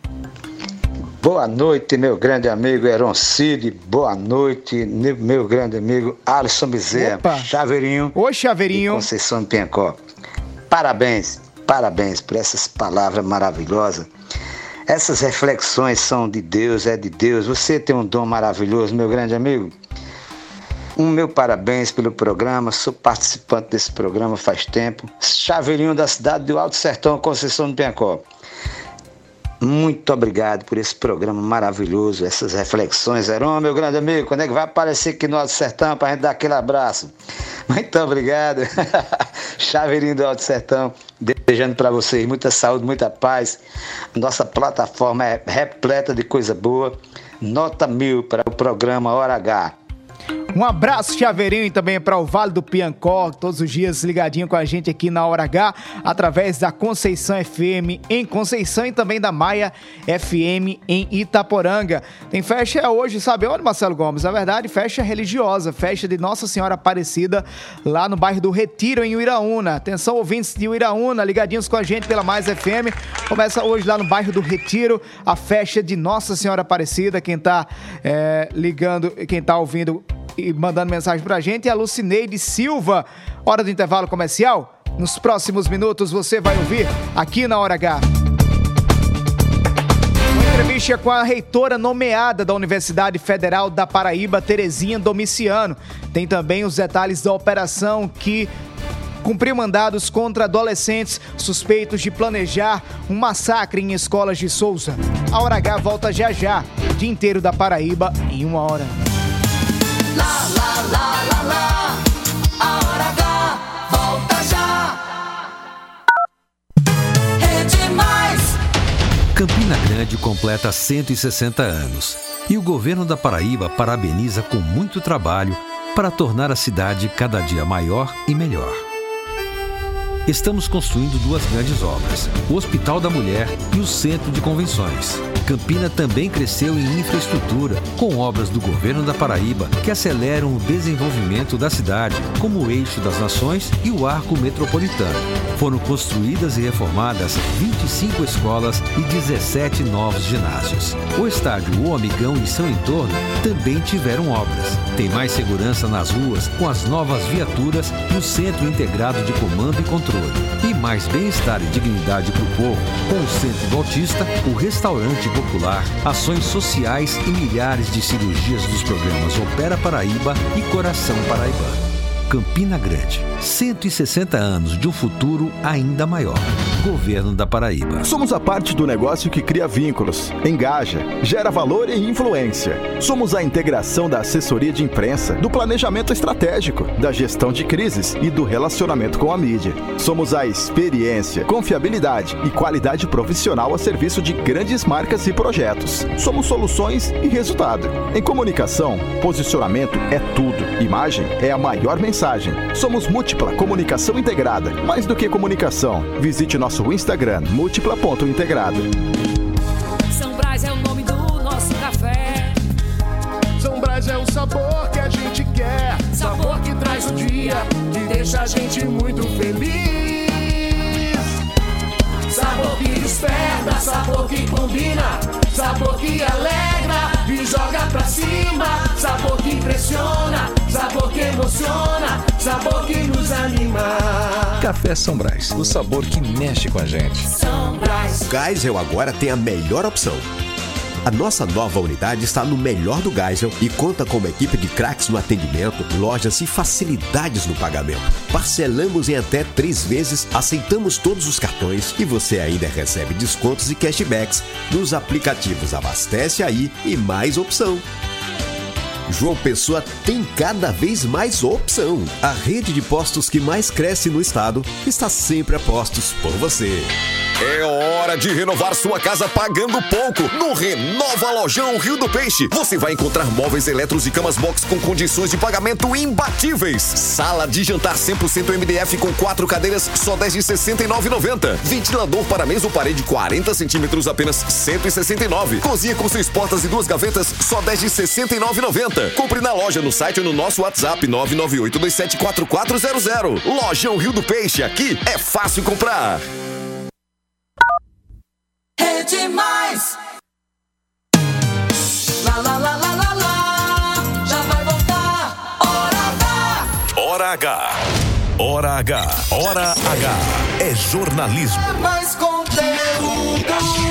Boa noite, meu grande amigo Eroncide. Boa noite, meu grande amigo Alisson Bezerra. Opa. Chaveirinho. Oi, Chaveirinho. De Conceição de Piancó. Parabéns, parabéns por essas palavras maravilhosas. Essas reflexões são de Deus, é de Deus. Você tem um dom maravilhoso, meu grande amigo. Um meu parabéns pelo programa. Sou participante desse programa faz tempo. Chaveirinho da cidade do Alto Sertão, Conceição de Piancó. Muito obrigado por esse programa maravilhoso, essas reflexões. Heron, meu grande amigo, quando é que vai aparecer aqui no Alto Sertão para a gente dar aquele abraço? Muito obrigado. Chaveirinho do Alto Sertão, desejando para vocês muita saúde, muita paz. Nossa plataforma é repleta de coisa boa. Nota mil para o programa Hora H. Um abraço, Chaveirinho, e também para o Vale do Piancó, todos os dias ligadinho com a gente aqui na Hora H, através da Conceição F M em Conceição e também da Maia F M em Itaporanga. Tem festa hoje, sabe onde, Marcelo Gomes? Na verdade, festa religiosa, festa de Nossa Senhora Aparecida, lá no bairro do Retiro, em Uiraúna. Atenção, ouvintes de Uiraúna, ligadinhos com a gente pela Mais F M. Começa hoje lá no bairro do Retiro, a festa de Nossa Senhora Aparecida. Quem tá é, ligando, quem tá ouvindo e mandando mensagem pra gente é a Lucineide Silva. Hora do intervalo comercial. Nos próximos minutos você vai ouvir aqui na Hora H uma entrevista com a reitora nomeada da Universidade Federal da Paraíba, Terezinha Domiciano. Tem também os detalhes da operação que cumpriu mandados contra adolescentes suspeitos de planejar um massacre em escolas de Souza. A Hora H volta já já, dia inteiro da Paraíba em uma hora. Lá, lá, lá, lá, lá, a Hora H volta já. Rede Mais. Campina Grande completa cento e sessenta anos e o governo da Paraíba parabeniza com muito trabalho para tornar a cidade cada dia maior e melhor. estamos construindo duas grandes obras, o Hospital da Mulher e o Centro de Convenções. Campina também cresceu em infraestrutura, com obras do governo da Paraíba que aceleram o desenvolvimento da cidade, como o Eixo das Nações e o Arco Metropolitano. Foram construídas e reformadas vinte e cinco escolas e dezessete novos ginásios. O estádio O Amigão e seu entorno também tiveram obras. Tem mais segurança nas ruas com as novas viaturas e o Centro Integrado de Comando e Controle. E mais bem-estar e dignidade para o povo com o Centro do Autista, o Restaurante Popular, ações sociais e milhares de cirurgias dos programas Opera Paraíba e Coração Paraibano. Campina Grande, cento e sessenta anos de um futuro ainda maior. Governo da Paraíba. Somos a parte do negócio que cria vínculos, engaja, gera valor e influência. Somos a integração da assessoria de imprensa, do planejamento estratégico, da gestão de crises e do relacionamento com a mídia. Somos a experiência, confiabilidade e qualidade profissional a serviço de grandes marcas e projetos. Somos soluções e resultado. Em comunicação, posicionamento é tudo. Imagem é a maior mensagem. Somos Múltipla Comunicação Integrada. Mais do que comunicação, visite nosso Instagram, múltipla ponto integrada. São Brás é o nome do nosso café. São Brás é o sabor que a gente quer. Sabor que traz o dia, que deixa a gente muito feliz. Sabor que desperta, sabor que combina, sabor que alegra e joga pra cima. Sabor que impressiona, sabor que emociona, sabor que nos anima. Café São Brás, o sabor que mexe com a gente. São Brás. O Geisel agora tem a melhor opção. A nossa nova unidade está no melhor do Geisel e conta com uma equipe de craques no atendimento, lojas e facilidades no pagamento. Parcelamos em até três vezes, aceitamos todos os cartões e você ainda recebe descontos e cashbacks nos aplicativos Abastece Aí e Mais Opção. João Pessoa tem cada vez mais opção. A rede de postos que mais cresce no estado está sempre a postos por você. É hora de renovar sua casa pagando pouco. No Renova Lojão Rio do Peixe, você vai encontrar móveis eletros e camas box com condições de pagamento imbatíveis. Sala de jantar cem por cento M D F com quatro cadeiras, só dez de sessenta e nove reais e noventa centavos. Ventilador para mesa ou parede quarenta centímetros, apenas cento e sessenta e nove reais. Cozinha com seis portas e duas gavetas, só dez de sessenta e nove reais e noventa centavos. Compre na loja, no site ou no nosso WhatsApp nove nove oito dois sete quatro quatro zero zero. Lojão Rio do Peixe, aqui é fácil comprar. É demais. Lá, lá, lá, lá, lá, lá. Já vai voltar. Hora H. Hora H. Hora H. Hora H. É jornalismo. É mais conteúdo.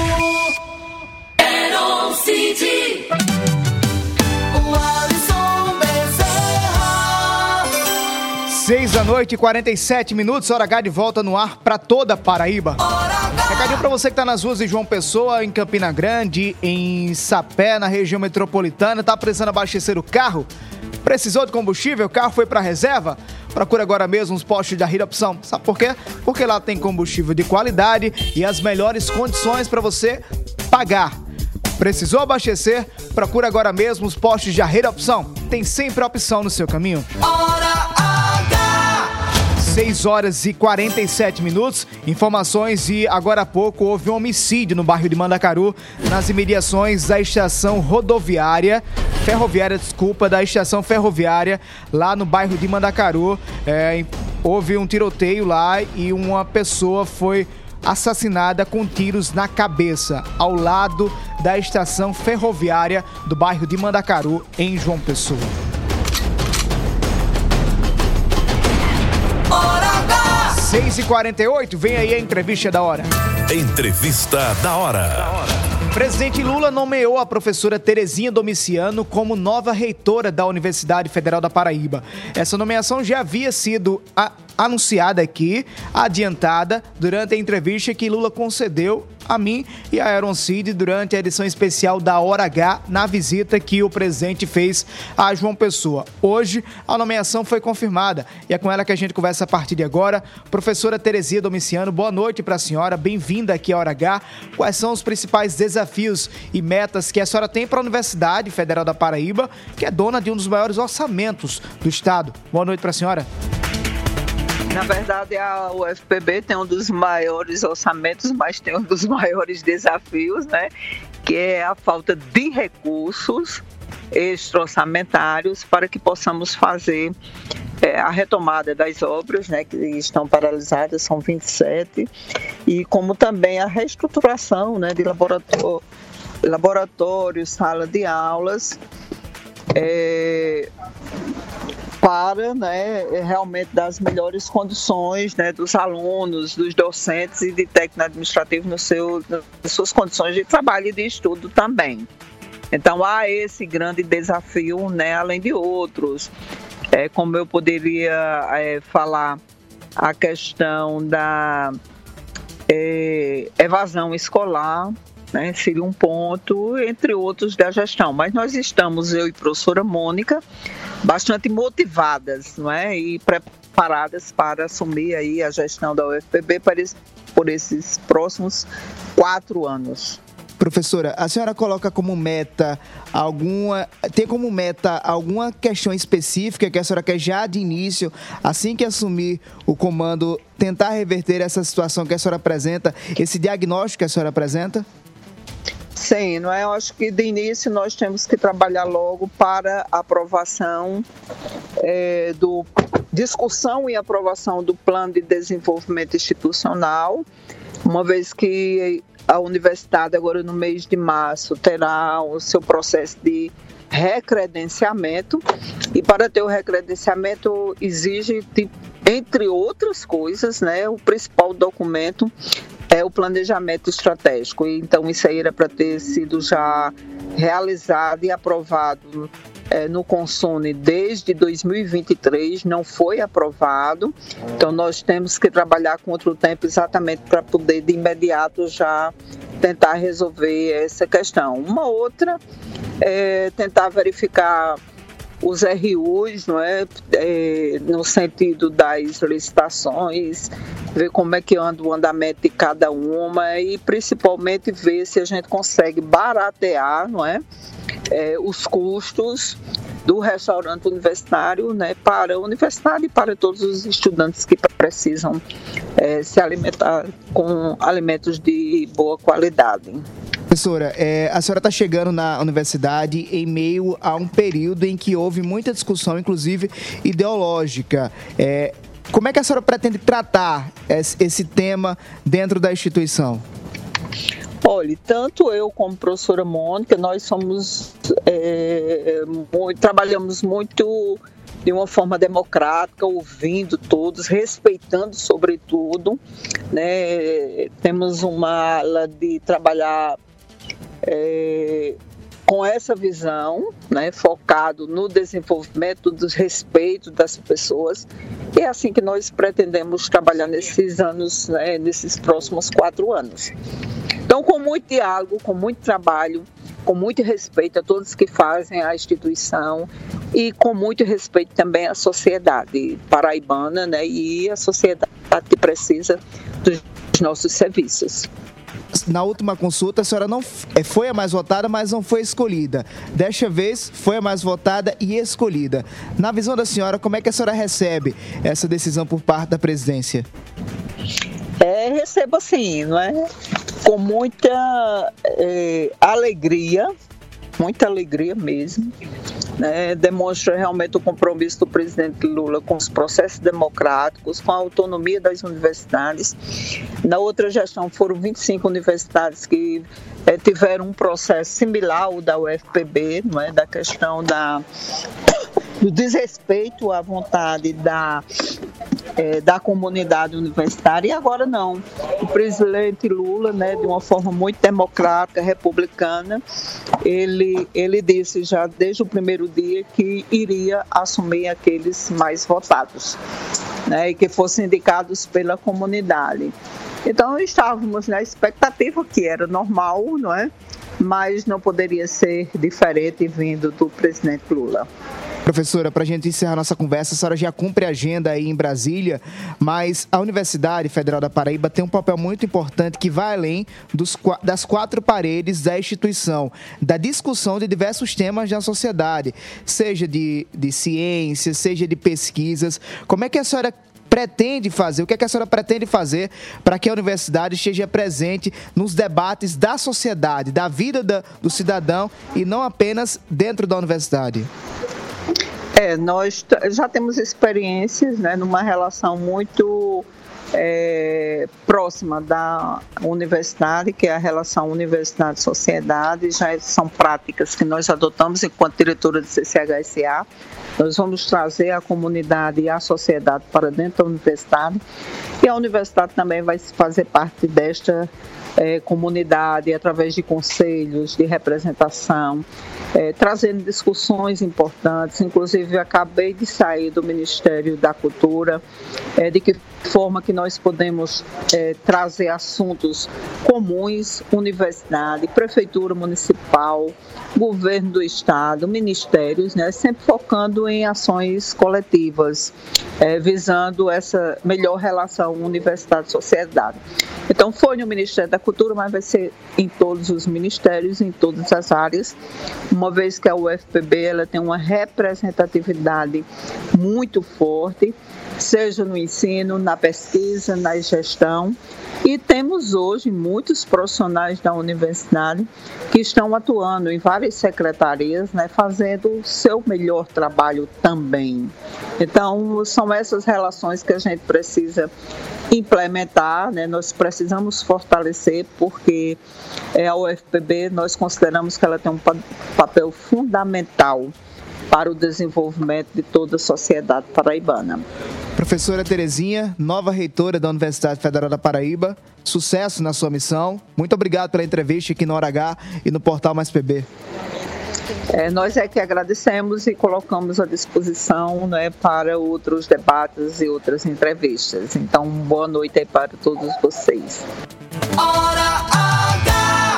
Heron City. O Alisson Bezerra. seis da noite, quarenta e sete minutos, Hora H de volta no ar para toda a Paraíba. Recadinho para você que tá nas ruas de João Pessoa, em Campina Grande, em Sapé, na região metropolitana, tá precisando abastecer o carro? Precisou de combustível? O carro foi para reserva? Procure agora mesmo os postos de Arrira Opção. Sabe por quê? Porque lá tem combustível de qualidade e as melhores condições para você pagar. Precisou abastecer? Procure agora mesmo os postos de Arrira Opção. Tem sempre a opção no seu caminho. Hora seis horas e quarenta e sete minutos. Informações e agora há pouco houve um homicídio no bairro de Mandacaru, nas imediações da estação rodoviária, ferroviária, desculpa, da estação ferroviária, lá no bairro de Mandacaru. É, houve um tiroteio lá e uma pessoa foi assassinada com tiros na cabeça, ao lado da estação ferroviária do bairro de Mandacaru, em João Pessoa. seis e quarenta e oito, vem aí a entrevista da hora. Entrevista da hora. Presidente Lula nomeou a professora Terezinha Domiciano como nova reitora da Universidade Federal da Paraíba. Essa nomeação já havia sido a, anunciada aqui, adiantada, durante a entrevista que Lula concedeu a mim e a Aaron Cid durante a edição especial da Hora H, na visita que o presidente fez a João Pessoa. Hoje, a nomeação foi confirmada e é com ela que a gente conversa a partir de agora. Professora Terezinha Domiciano, boa noite para a senhora, bem-vinda aqui à Hora H. Quais são os principais desafios e metas que a senhora tem para a Universidade Federal da Paraíba, que é dona de um dos maiores orçamentos do estado? Boa noite para a senhora. Na verdade, a U F P B tem um dos maiores orçamentos, mas tem um dos maiores desafios, né? Que é a falta de recursos extra-orçamentários para que possamos fazer é, a retomada das obras, né, que estão paralisadas, são vinte e sete, e como também a reestruturação, né, de laboratório, laboratórios, sala de aulas, é, para, né, realmente dar as melhores condições, né, dos alunos, dos docentes e de técnico administrativo no seu, nas suas condições de trabalho e de estudo também. Então há esse grande desafio, né, além de outros, é, como eu poderia é, falar a questão da é, evasão escolar, né, seria um ponto, entre outros, da gestão. Mas nós estamos, eu e a professora Mônica, bastante motivadas, não é, e preparadas para assumir aí a gestão da U F P B para esse, por esses próximos quatro anos. Professora, a senhora coloca como meta alguma, tem como meta alguma questão específica que a senhora quer já de início, assim que assumir o comando, tentar reverter essa situação que a senhora apresenta, esse diagnóstico que a senhora apresenta? Sim, não é? Eu acho que de início nós temos que trabalhar logo para a aprovação é, do discussão e aprovação do plano de desenvolvimento institucional, uma vez que a universidade agora no mês de março terá o seu processo de recredenciamento, e para ter o recredenciamento exige, entre outras coisas, né, o principal documento é o planejamento estratégico. Então isso aí era para ter sido já realizado e aprovado é, no Consune desde dois mil e vinte e três, não foi aprovado. Então nós temos que trabalhar contra o tempo exatamente para poder de imediato já tentar resolver essa questão. Uma outra é tentar verificar os R Us, não é? É, no sentido das licitações, ver como é que anda o andamento de cada uma e principalmente ver se a gente consegue baratear, não é? É, os custos do restaurante universitário, né, para a universidade e para todos os estudantes que precisam é, se alimentar com alimentos de boa qualidade. Professora, é, a senhora está chegando na universidade em meio a um período em que houve muita discussão, inclusive ideológica. É, como é que a senhora pretende tratar esse, esse tema dentro da instituição? Olha, tanto eu como a professora Mônica, nós somos, é, muito, trabalhamos muito de uma forma democrática, ouvindo todos, respeitando sobretudo, né? Temos uma ala de trabalhar é, com essa visão, né, focado no desenvolvimento, do respeito das pessoas, e é assim que nós pretendemos trabalhar nesses anos, né, nesses próximos quatro anos. Então, com muito diálogo, com muito trabalho, com muito respeito a todos que fazem a instituição e com muito respeito também à sociedade paraibana, né, e a sociedade que precisa dos nossos serviços. Na última consulta, a senhora não foi a mais votada, mas não foi escolhida. Desta vez, foi a mais votada e escolhida. Na visão da senhora, como é que a senhora recebe essa decisão por parte da presidência? É, recebo assim, não é? Com muita é, alegria, muita alegria mesmo, né? Demonstra realmente o compromisso do presidente Lula com os processos democráticos, com a autonomia das universidades. Na outra gestão foram vinte e cinco universidades que é, tiveram um processo similar ao da U F P B, não é? Da questão da, do desrespeito à vontade da É, da comunidade universitária, e agora não. O presidente Lula, né, de uma forma muito democrática, republicana, ele, ele disse já desde o primeiro dia que iria assumir aqueles mais votados, né, e que fossem indicados pela comunidade. Então estávamos na expectativa, que era normal, não é? Mas não poderia ser diferente vindo do presidente Lula. Professora, para a gente encerrar nossa conversa, a senhora já cumpre a agenda aí em Brasília, mas a Universidade Federal da Paraíba tem um papel muito importante que vai além dos, das quatro paredes da instituição, da discussão de diversos temas da sociedade, seja de, de ciência, seja de pesquisas. Como é que a senhora pretende fazer, o que, é que a senhora pretende fazer para que a universidade esteja presente nos debates da sociedade, da vida da, do cidadão e não apenas dentro da universidade? É, nós já temos experiências, né, numa relação muito é, próxima da universidade, que é a relação universidade-sociedade. Já são práticas que nós adotamos enquanto diretora do C C H S A. Nós vamos trazer a comunidade e a sociedade para dentro da universidade, e a universidade também vai fazer parte desta É, comunidade, através de conselhos, de representação, é, trazendo discussões importantes. Inclusive, eu acabei de sair do Ministério da Cultura, é, de que forma que nós podemos é, trazer assuntos comuns, universidade, prefeitura municipal, governo do estado, ministérios, né, sempre focando em ações coletivas, é, visando essa melhor relação universidade-sociedade. Então, foi no Ministério da Cultura, mas vai ser em todos os ministérios, em todas as áreas, uma vez que a U F P B ela tem uma representatividade muito forte, seja no ensino, na pesquisa, na gestão. E temos hoje muitos profissionais da universidade que estão atuando em várias secretarias, né, fazendo o seu melhor trabalho também. Então, são essas relações que a gente precisa implementar, né? Nós precisamos fortalecer, porque é, a U F P B, nós consideramos que ela tem um papel fundamental para o desenvolvimento de toda a sociedade paraibana. Professora Terezinha, nova reitora da Universidade Federal da Paraíba, sucesso na sua missão. Muito obrigado pela entrevista aqui no Hora H e no Portal Mais P B. É, nós é que agradecemos e colocamos à disposição, né, para outros debates e outras entrevistas. Então, boa noite aí para todos vocês. Hora H!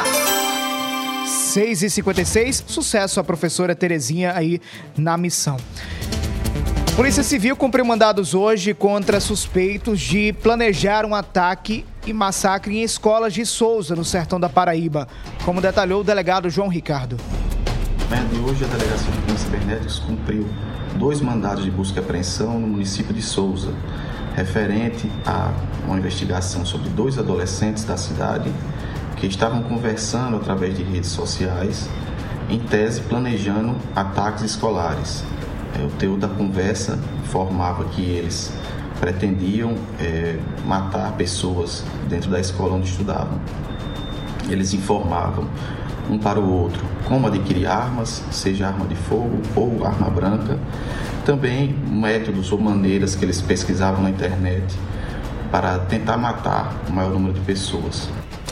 seis e cinquenta e seis, sucesso à professora Terezinha aí na missão. Polícia Civil cumpriu mandados hoje contra suspeitos de planejar um ataque e massacre em escolas de Souza, no sertão da Paraíba, como detalhou o delegado João Ricardo. Na manhã de hoje, a Delegacia de Polícia Cibernéticos cumpriu dois mandados de busca e apreensão no município de Souza, referente a uma investigação sobre dois adolescentes da cidade que estavam conversando através de redes sociais, em tese planejando ataques escolares. O teor da conversa informava que eles pretendiam é, matar pessoas dentro da escola onde estudavam. Eles informavam um para o outro como adquirir armas, seja arma de fogo ou arma branca, também métodos ou maneiras que eles pesquisavam na internet para tentar matar o maior número de pessoas.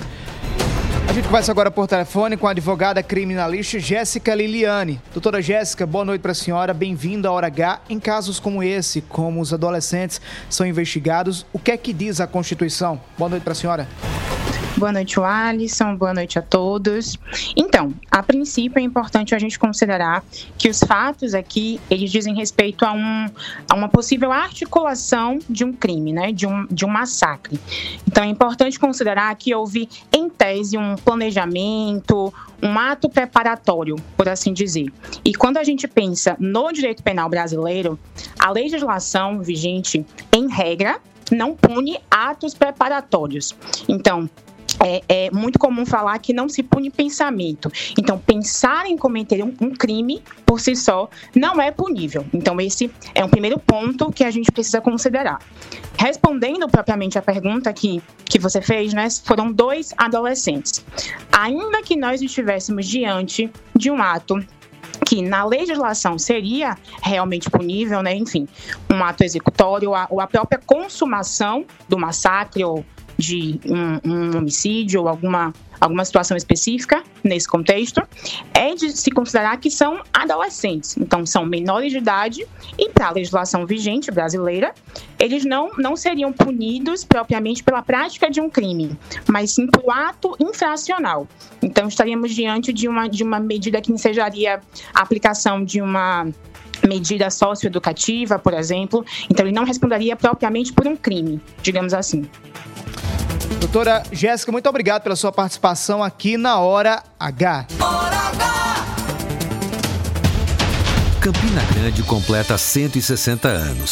A gente conversa agora por telefone com a advogada criminalista Jéssica Liliane. Doutora Jéssica, boa noite para a senhora, bem-vinda à Hora H. Em casos como esse, como os adolescentes são investigados, o que é que diz a Constituição? Boa noite para a senhora. Boa noite, Alisson. Boa noite a todos. Então, a princípio é importante a gente considerar que os fatos aqui, eles dizem respeito a, um, a uma possível articulação de um crime, né, de um, de um massacre. Então, é importante considerar que houve, em tese, um planejamento, um ato preparatório, por assim dizer. E quando a gente pensa no direito penal brasileiro, a legislação vigente, em regra, não pune atos preparatórios. Então, É, é muito comum falar que não se pune pensamento. Então, pensar em cometer um, um crime, por si só, não é punível. Então, esse é um primeiro ponto que a gente precisa considerar. Respondendo propriamente à pergunta que, que você fez, né, foram dois adolescentes. Ainda que nós estivéssemos diante de um ato que na legislação seria realmente punível, né, enfim, um ato executório ou a própria consumação do massacre ou de um, um homicídio ou alguma, alguma situação específica nesse contexto, é de se considerar que são adolescentes, então são menores de idade e para a legislação vigente brasileira, eles não, não seriam punidos propriamente pela prática de um crime, mas sim por ato infracional. Então estaríamos diante de uma, de uma medida que ensejaria a aplicação de uma medida socioeducativa, por exemplo, então ele não responderia propriamente por um crime, digamos assim. Doutora Jéssica, muito obrigado pela sua participação aqui na Hora H. Hora H! Campina Grande completa cento e sessenta anos.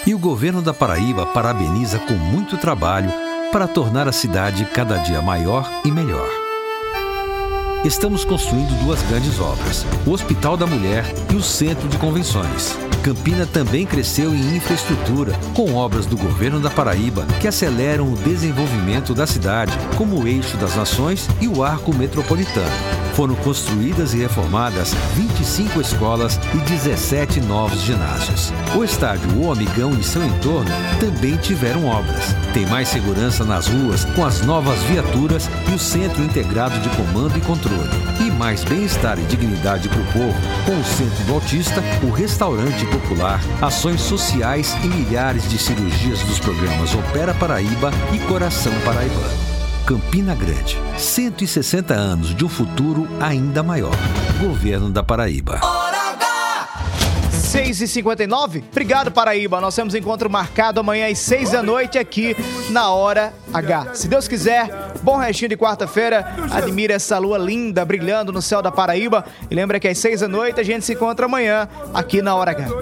E o governo da Paraíba parabeniza com muito trabalho para tornar a cidade cada dia maior e melhor. Estamos construindo duas grandes obras, o Hospital da Mulher e o Centro de Convenções. Campina também cresceu em infraestrutura, com obras do governo da Paraíba que aceleram o desenvolvimento da cidade, como o Eixo das Nações e o Arco Metropolitano. Foram construídas e reformadas vinte e cinco escolas e dezessete novos ginásios. O estádio O Amigão e seu entorno também tiveram obras. Tem mais segurança nas ruas com as novas viaturas e o Centro Integrado de Comando e Controle. E mais bem-estar e dignidade para o povo com o Centro do Autista, o Restaurante Popular, ações sociais e milhares de cirurgias dos programas Opera Paraíba e Coração Paraibano. Campina Grande, cento e sessenta anos de um futuro ainda maior. Governo da Paraíba. seis e cinquenta e nove, obrigado Paraíba, nós temos encontro marcado amanhã às seis da noite aqui na Hora H. Se Deus quiser, bom restinho de quarta-feira, admire essa lua linda brilhando no céu da Paraíba e lembra que às seis da noite a gente se encontra amanhã aqui na Hora H.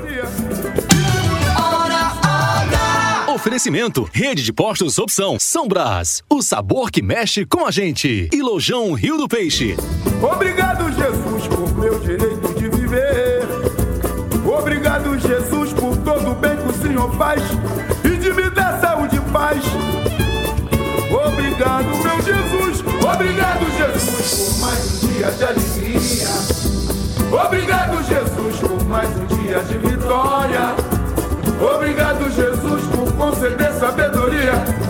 Oferecimento, Rede de Postos Opção, São Brás, o sabor que mexe com a gente. E Lojão Rio do Peixe. Obrigado, Jesus, por meu direito de viver. Obrigado, Jesus, por todo o bem que o Senhor faz e de me dar saúde e paz. Obrigado, meu Jesus. Obrigado, Jesus, por mais um dia de alegria. Obrigado, Jesus, por mais um dia de vitória. Obrigado, Jesus, por conceder sabedoria.